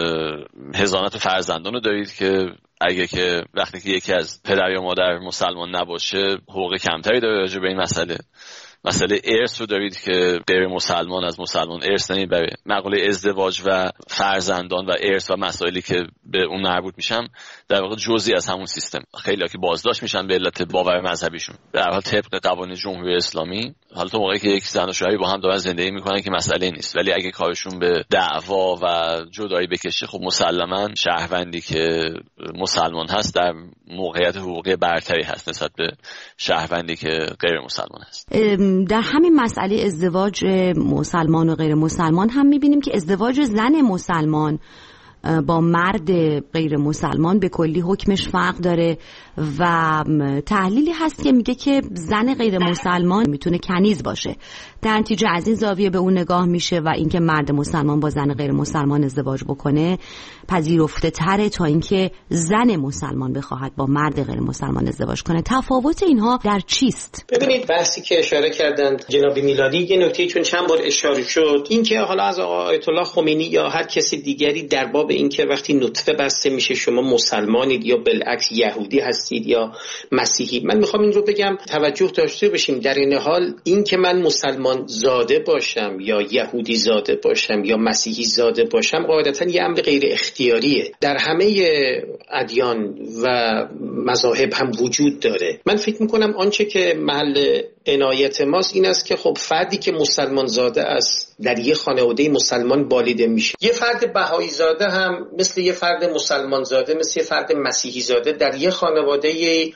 حضانت فرزندان رو دارید که اگه که وقتی که یکی از پدر یا مادر مسلمان نباشه حقوق کمتری داره راجع به این مسئله. مسئله ارث رو دارید که غیر مسلمان از مسلمان ارث نمیبره. مقوله ازدواج و فرزندان و ارث و مسائلی که به اون مربوط میشن در واقع جزئی از همون سیستم. خیلی‌ها که بازداشت میشن به علت باور مذهبیشون در حال طبق قوانین جمهوری اسلامی، حالا تو موقعی که یک زن و شوهری با هم دارن زندگی میکنن که مسئله نیست، ولی اگه کارشون به دعوا و جدایی بکشه خب مسلماً شهروندی که مسلمان هست در موقعیت حقوقی برتری هست نسبت به شهروندی که غیر مسلمان هست. در همین مسئله ازدواج مسلمان و غیر مسلمان هم میبینیم که ازدواج زن مسلمان با مرد غیر مسلمان به کلی حکمش فرق داره و تحلیلی هست که میگه که زن غیر مسلمان میتونه کنیز باشه. در نتیجه از این زاویه به اون نگاه میشه و اینکه مرد مسلمان با زن غیر مسلمان ازدواج بکنه پذیرفته تره تا اینکه زن مسلمان بخواهد با مرد غیر مسلمان ازدواج کنه. تفاوت اینها در چیست؟ ببینید بحثی که اشاره کردن جناب میلادی یه نکته چون چند بار اشاره شد، این که حالا از آیت الله خمینی یا هر کسی دیگری در باب این که وقتی نطفه بسته میشه شما مسلمانید یا بالعکس یهودی هستید یا مسیحی، من میخوام این رو بگم توجه داشته باشیم. در این حال این که من مسلمان زاده باشم یا یهودی زاده باشم یا مسیحی زاده باشم قاعدتا یه امر غیر اختیاریه، در همه ادیان و مذاهب هم وجود داره. من فکر میکنم آنچه که محل عنایت ماست این است که خب فردی که مسلمان زاده است در یه خانواده مسلمان بالیده میشه، یه فرد بهایی زاده هم مثل یه فرد مسلمان زاده، مثل یه فرد مسیحی زاده در یه خانواده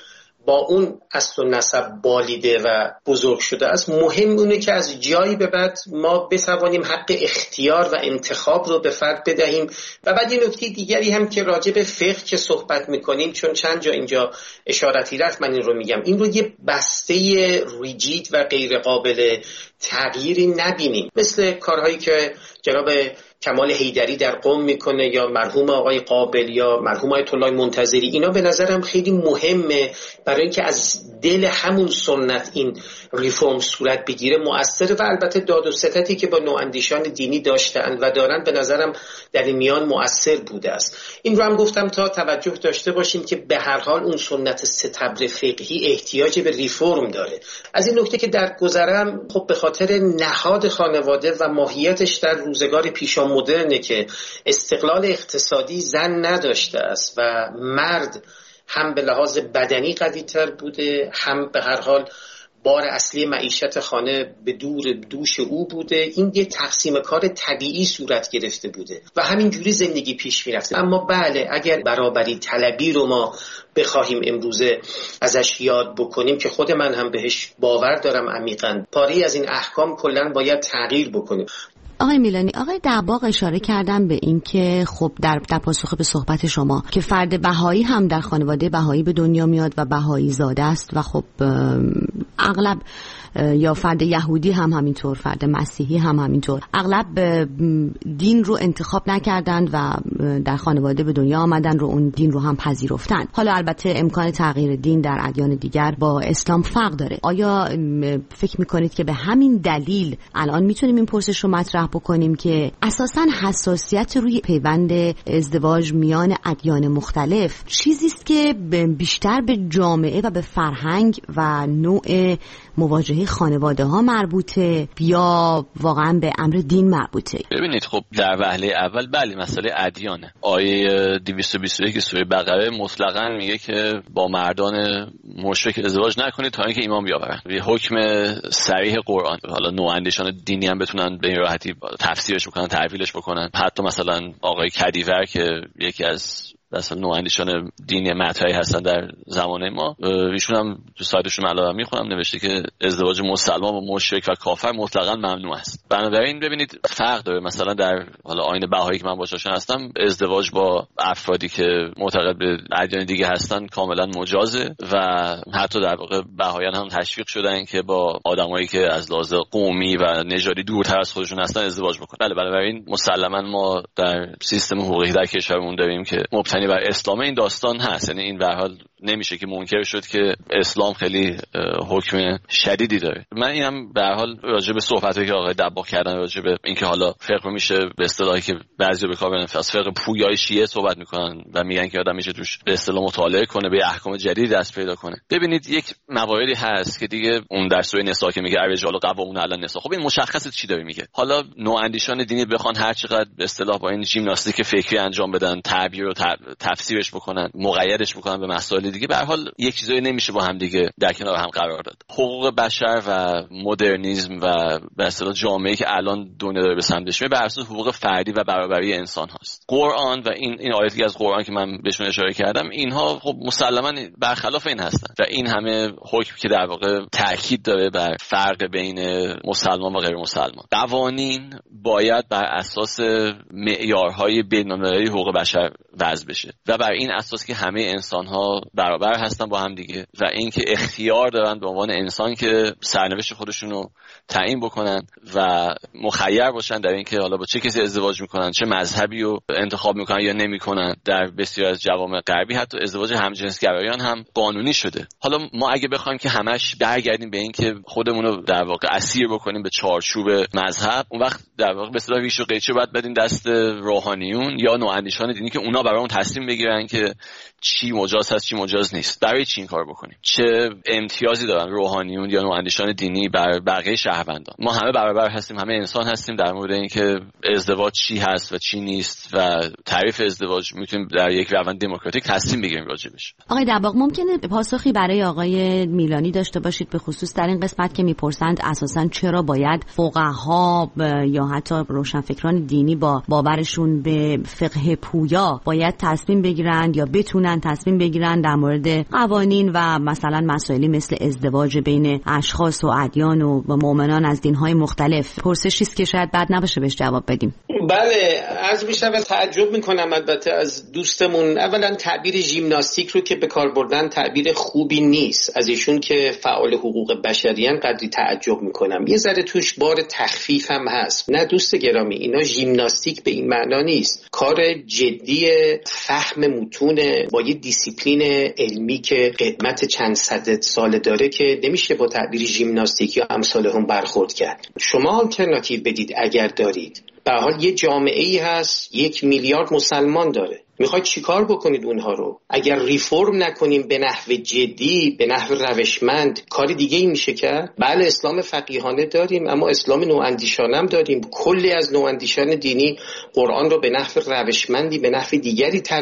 با اون اصل و نسب بالیده و بزرگ شده است، مهم اونه که از جایی به بعد ما بتوانیم حق اختیار و انتخاب رو به فرد بدهیم. و بعد یه نکته دیگری هم که راجع به فقه که صحبت میکنیم، چون چند جا اینجا اشارتی رفت، من این رو میگم، این رو یه بسته ریجید و غیر قابل تغییری نبینیم، مثل کارهایی که جناب کمال حیدری در قم میکنه یا مرحوم آقای قابل یا مرحوم آیت الله منتظری. اینا به نظرم خیلی مهمه برای اینکه از دل همون سنت این ریفرم صورت بگیره مؤثره. و البته داد و ستدی که با نواندیشان دینی داشتند و دارن به نظرم در این میان مؤثر بوده است. این رو هم گفتم تا توجه داشته باشیم که به هر حال اون سنت ستبر فقهی احتیاج به ریفرم داره. از این نکته که در گذرم، خب به خاطر نهاد خانواده و ماهیتش در روزگار پیشا مدرنه که استقلال اقتصادی زن نداشته است و مرد هم به لحاظ بدنی قوی تر بوده، هم به هر حال بار اصلی معیشت خانه به دور دوش او بوده. این یه تقسیم کار طبیعی صورت گرفته بوده و همینجوری زندگی پیش میرفته. اما بله، اگر برابری طلبی رو ما بخواهیم امروزه ازش یاد بکنیم، که خود من هم بهش باور دارم عمیقاً، پاری از این احکام کلاً باید تغییر بکنیم. آقای میلانی، آقای دباغ اشاره کردن به این که خب در در پاسخ به صحبت شما که فرد بهایی هم در خانواده بهایی به دنیا میاد و بهایی زاده است و خب اغلب یا فرد یهودی هم همینطور، فرد مسیحی هم همینطور، اغلب دین رو انتخاب نکردند و در خانواده به دنیا آمدن رو اون دین رو هم پذیرفتن. حالا البته امکان تغییر دین در ادیان دیگر با اسلام فرق داره. آیا فکر میکنید که به همین دلیل الان میتونیم این پرسش رو مطرح بکنیم که اساساً حساسیت روی پیوند ازدواج میان ادیان مختلف چیزی است که بیشتر به جامعه و به فرهنگ و نوع مواجهه خانواده ها مربوطه یا واقعا به امر دین مربوطه؟ ببینید، خب در وهله اول بله مسئله ادیانه. آیه دویست و بیست و یک سوره بقره مطلقاً میگه که با مردان مشرک ازدواج نکنید تا اینکه ایمان بیاورند. یه حکم صریح قرآن. حالا نواندیشان دینی هم بتونن به این راحتی تفسیرش بکنن، تعویلش بکنن. حتی مثلا آقای کدیور که یکی از مثلا نواندیشان دینی مطرحی هستن در زمانه ما، ایشون هم تو سایتشون علاوه میخونم نوشته که ازدواج مسلمان با مشرک و کافر مطلقاً ممنوع است. بنابراین ببینید فرق داره. مثلا در حالا آیین بهایی که من باهاش آشنا هستم، ازدواج با افرادی که معتقد به ادیان دیگه هستن کاملا مجازه و حتی در واقع بهاییان هم تشویق شدن که با آدمایی که از لحاظ قومی و نژادی دورتر از خودشون هستن ازدواج بکنن. بله، بنابراین مسلماً ما در سیستم حقوقی در کشورمون داریم که مبتنی بر اسلام این داستان هست. یعنی این به هر حال نمیشه که منکر شد که اسلام خیلی حکم شدیدی داره. من اینم به هر حال راجع به صحبتی که آقای دباغ کردن راجع به اینکه حالا فقه میشه به اصطلاحی که بعضیا به کار میبرن از فقه پویای شیعه صحبت میکنن و میگن که آدم میشه توش به اصطلاح مطالعه کنه، به احکام جدید دست پیدا کنه. ببینید یک مواردی هست که دیگه اون در سوره نساء که میگه الرجال قوامون علی النساء، خب این مشخصه چی داره میگه. حالا نواندیشان دینی بخوان هر چقدر به اصطلاح با این ژیمناستیک فکری انجام بدن، تعبیر و تفسیرش بکنن، مقیدش بکنن به مسائل دیگه، به هر حال یک چیزایی نمیشه با هم دیگه در کنار هم قرار داد. حقوق بشر و مدرنیسم و به اصطلاح جامعه‌ای که الان دنیا داره به سمتش میره بر اساس حقوق فردی و برابری انسان هاست. قرآن و این این آیاتی از قرآن که من بهشون اشاره کردم، اینها خب مسلماً برخلاف این هستن و این همه حکم که در واقع تاکید داره بر فرق بین مسلمان و غیر مسلمان. قوانین باید بر اساس معیارهای بین‌المللی حقوق بشر وضع بشه و بر این اساس که همه انسان‌ها برابر هستن با هم دیگه و اینکه اختیار دارن به عنوان انسان که سرنوشت خودشون رو تعیین بکنن و مخیر باشن در اینکه حالا با چه کسی ازدواج میکنن، چه مذهبی رو انتخاب میکنن یا نمیکنن. در بسیاری از جوامع غربی حتی ازدواج همجنسگرایان هم قانونی شده. حالا ما اگه بخوایم که همش برگردیم به اینکه خودمون رو در واقع اسیر بکنیم به چارچوب مذهب، اون وقت در واقع به اصطلاح ریش و قیچی باید بدیم دست روحانیون یا نواندیشان دینی که اونا برامون تصمیم بگیرن که چی مجاز هست چی مجاز نیست. برای چی این کار بکنیم؟ چه امتیازی دارن روحانیون یا نواندیشان دینی بر بقیه شهروندان؟ ما همه برابر هستیم، همه انسان هستیم. در مورد اینکه ازدواج چی هست و چی نیست و تعریف ازدواج میتونیم در یک روند دموکراتیک تصمیم بگیریم راجبش. آقای دباغ، ممکنه پاسخی برای آقای میلانی داشته باشید به خصوص در این قسمت که میپرسند اساساً چرا باید فقها یا حتی روشنفکران دینی با باورشون به فقه پویا باید تصمیم بگیرند یا بتونن تصمیم بگیرن در مورد قوانین و مثلا مسائلی مثل ازدواج بین اشخاص و ادیان و مؤمنان از دین‌های مختلف. پرسشی است که شاید بد نباشه بهش جواب بدیم. بله، عرض می‌شود تعجب می‌کنم البته از دوستمون. اولا تعبیر ژیمناستیک رو که به کار بردن تعبیر خوبی نیست. از ایشون که فعال حقوق بشری ان قدری تعجب می‌کنم. یه ذره توش بار تخفیف هم هست. نه دوست گرامی، اینا ژیمناستیک به این معنا نیست. کار جدی فهم متون با یه دیسیپلین علمی که قدمت چند صد سال داره که نمیشه با تعبیر ژیمناستیک یا امثال هم برخورد کرد. شما آلترناتیو بدید اگر دارید. به هر حال یه جامعه ای هست یک میلیارد مسلمان داره. میخواید چیکار بکنید اونها رو؟ اگر ریفرم نکنیم به نحو جدی، به نحو روشمند، کاری دیگه ای میشه کرد؟ بله، اسلام فقیهانه داریم، اما اسلام نواندیشانه هم داریم. کلی از نواندیشان دینی قرآن رو به نحو روشمندی، به نحو دیگری تر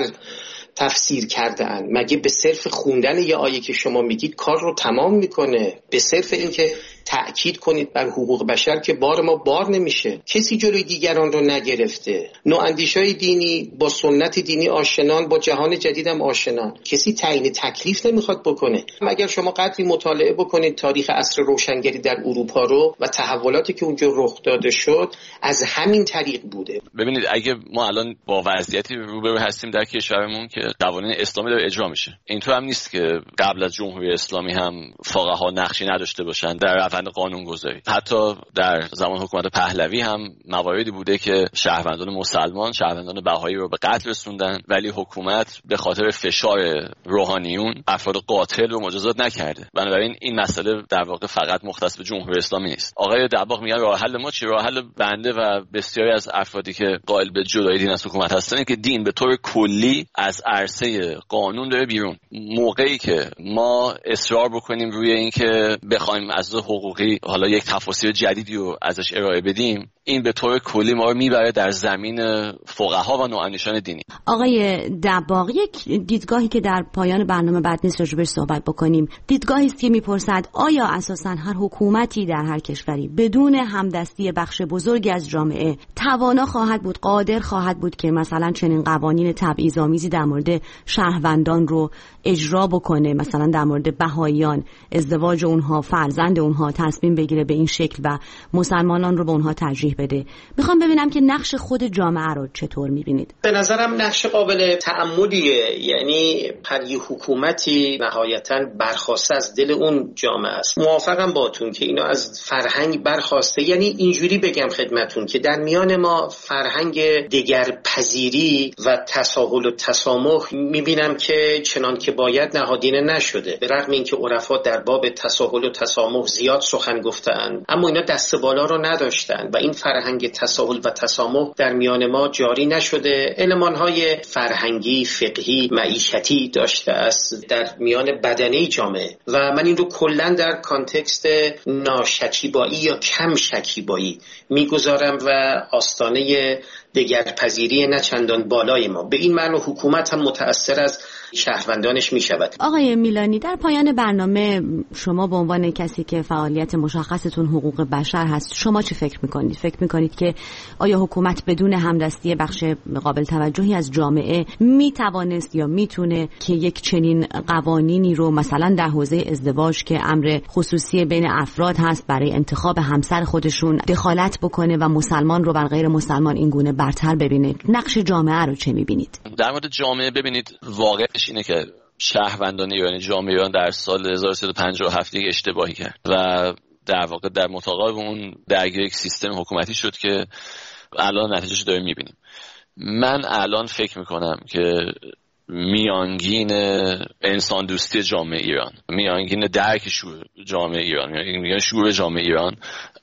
تفسیر کرده اند. مگه به صرف خوندن یه آیه که شما میگید کار رو تمام میکنه؟ به صرف این که تأکید کنید بر حقوق بشر که بار ما بار نمیشه. کسی جلوی دیگران رو نگرفته. نواندیشای دینی با سنت دینی آشنان، با جهان جدیدم آشنان. کسی تعیین تکلیف نمیخواد بکنه. اگر شما قدری مطالعه بکنید تاریخ عصر روشنگری در اروپا رو و تحولاتی که اونجا رخ داده شد، از همین طریق بوده. ببینید، اگه ما الان با وضعیتی روبرو هستیم در کشورمون که قوانین اسلامی داره اجرا میشه، اینطور هم نیست که قبل از جمهوری اسلامی هم فقها نقشی نداشته باشن در قانون گذاری. حتی در زمان حکومت پهلوی هم مواردی بوده که شهروندان مسلمان، شهروندان بهایی رو به قتل رسوندن، ولی حکومت به خاطر فشار روحانیون افراد قاتل رو مجازات نکرده. بنابراین این مسئله در واقع فقط مختص به جمهوری اسلامی نیست. آقای دباغ میگن راه حل ما چی؟ راه حل بنده و بسیاری از افرادی که قائل به جدایی دین از حکومت هستن که دین به طور کلی از عرصه قانون داره بیرون. موقعی که ما اصرار بکنیم روی اینکه بخوایم از حقوق حالا یک تفاسیر جدیدی رو ازش ارائه بدیم، این به طور کلی ما رو میبره در زمین فقها و نواندیشان دینی. آقای دباغ، یک دیدگاهی که در پایان برنامه بد نیست راجبش صحبت بکنیم، دیدگاهی است که میپرسد آیا اساساً هر حکومتی در هر کشوری بدون همدستی بخش بزرگی از جامعه توانا خواهد بود، قادر خواهد بود که مثلا چنین قوانین تبعیض‌آمیزی در مورد شهروندان رو اجرا بکنه، مثلا در مورد بهاییان ازدواج اونها، فرزند اونها تصمیم بگیره به این شکل و مسلمانان رو به اونها ترجیح بده؟ میخوام ببینم که نقش خود جامعه رو چطور میبینید؟ به نظرم نقش قابل تأملیه. یعنی هر یک حکومتی نهایتاً برخواسته از دل اون جامعه است. موافقم باتون که اینا از فرهنگ برخواسته. یعنی اینجوری بگم خدمتون که در میان ما فرهنگ دگرپذیری و تساهل و تسامح میبینم که چنان که باید نهادینه نشده. به رغم اینکه عرفا در باب تساهل و تسامح زیاد سخن گفتن، اما اینا دست بالا رو نداشتن و این فرهنگ تساهل و تسامح در میان ما جاری نشده. المان‌های فرهنگی، فقهی، معیشتی داشته است در میان بدنه جامعه و من این رو کلاً در کانتکست ناشکیبایی یا کم شکیبایی میگذارم و آستانه دگرپذیری نه چندان بالای ما. به این معنی حکومت هم متأثر از شهروندانش می شود. آقای میلانی، در پایان برنامه شما به عنوان کسی که فعالیت مشخصتون حقوق بشر هست، شما چی فکر میکنید؟ فکر میکنید که آیا حکومت بدون همدستی بخش قابل توجهی از جامعه میتوانست یا میتونه که یک چنین قوانینی رو مثلا در حوزه ازدواج که امر خصوصی بین افراد هست برای انتخاب همسر خودشون دخالت بکنه و مسلمان رو بر غیر مسلمان این گونه برتر ببینه؟ نقش جامعه رو چه میبینید؟ در مورد جامعه ببینید، واقعش اینه که شهروندان ایرانی، جامعه ایران در سال هزار و سیصد و پنجاه و هفت یک اشتباهی کرد و در واقع در متقابل اون درگیر یک سیستم حکومتی شد که الان نتیجهش داریم میبینیم. من الان فکر میکنم که میانگین انسان دوستی جامعه ایران، میانگین درک شعور جامعه ایران، میانگین شعور جامعه ایران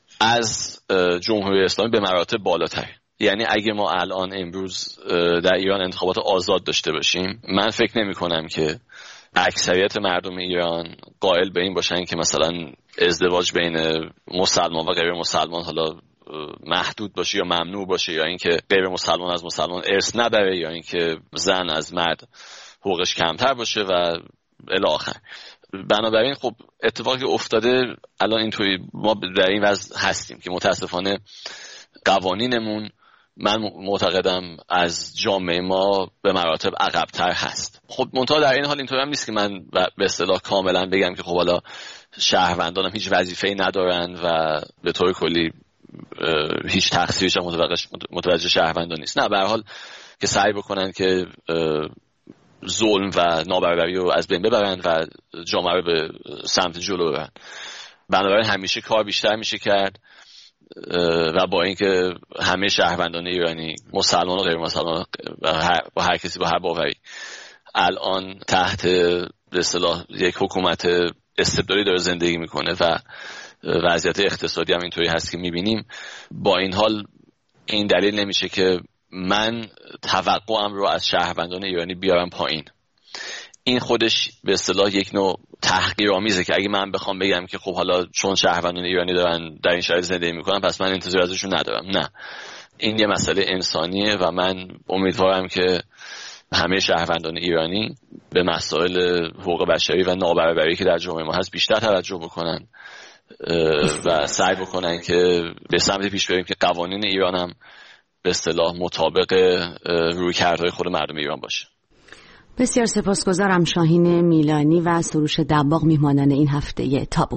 از جمهوری اسلامی به مراتب بالاتر. یعنی اگه ما الان امروز در ایران انتخابات آزاد داشته باشیم، من فکر نمی کنم که اکثریت مردم ایران قائل به این باشن که مثلا ازدواج بین مسلمان و غیر مسلمان حالا محدود باشه یا ممنوع باشه، یا اینکه غیر مسلمان از مسلمان ارث نبره، یا اینکه زن از مرد حقوقش کمتر باشه و الی آخر. بنابراین خب اتفاقی افتاده الان اینطوری ما در این وضع هستیم که متاسفانه قوانینمون من معتقدم از جامعه ما به مراتب عقب‌تر هست. خب منتها در این حال اینطور هم نیست که من به اصطلاح کاملا بگم که خب حالا شهروندان هم هیچ وظیفه‌ای ندارن و به طور کلی هیچ تقصیرش هم متوجه شهروندان نیست. نه، به هر حال که سعی بکنن که ظلم و نابرابری رو از بین ببرن و جامعه رو به سمت جلو ببرن. بنابراین همیشه کار بیشتر میشه کرد و با اینکه همه شهروندان ایرانی، مسلمان و غیر مسلمان، با هر کسی با هر باوری الان تحت به اصطلاح یک حکومت استبدادی داره زندگی میکنه و وضعیت اقتصادی هم اینطوری هست که میبینیم، با این حال این دلیل نمیشه که من توقعم رو از شهروندان ایرانی بیارم پایین. این خودش به اصطلاح یک نوع تحقیرآمیزه که اگه من بخوام بگم که خب حالا چون شهروندان ایرانی دارن در این شرایط زندگی میکنن پس من انتظار ازشون ندارم. نه، این یه مسئله انسانیه و من امیدوارم که همه شهروندان ایرانی به مسائل حقوق بشری و نابرابری که در جامعه ما هست بیشتر توجه بکنن و سعی بکنن که به سمت پیش بریم که قوانین ایران هم به اصطلاح مطابق رویکردهای خود مردم ایران باشه. بسیار سپاسگزارم شاهین میلانی و سروش دباغ، میهمانان این هفته تابو.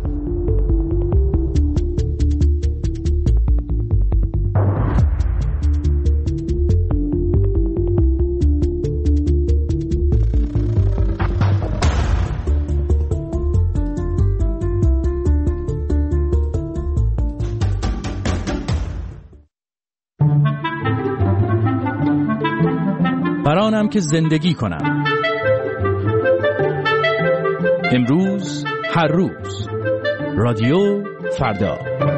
برانم که زندگی کنم. امروز، هر روز. رادیو فردا.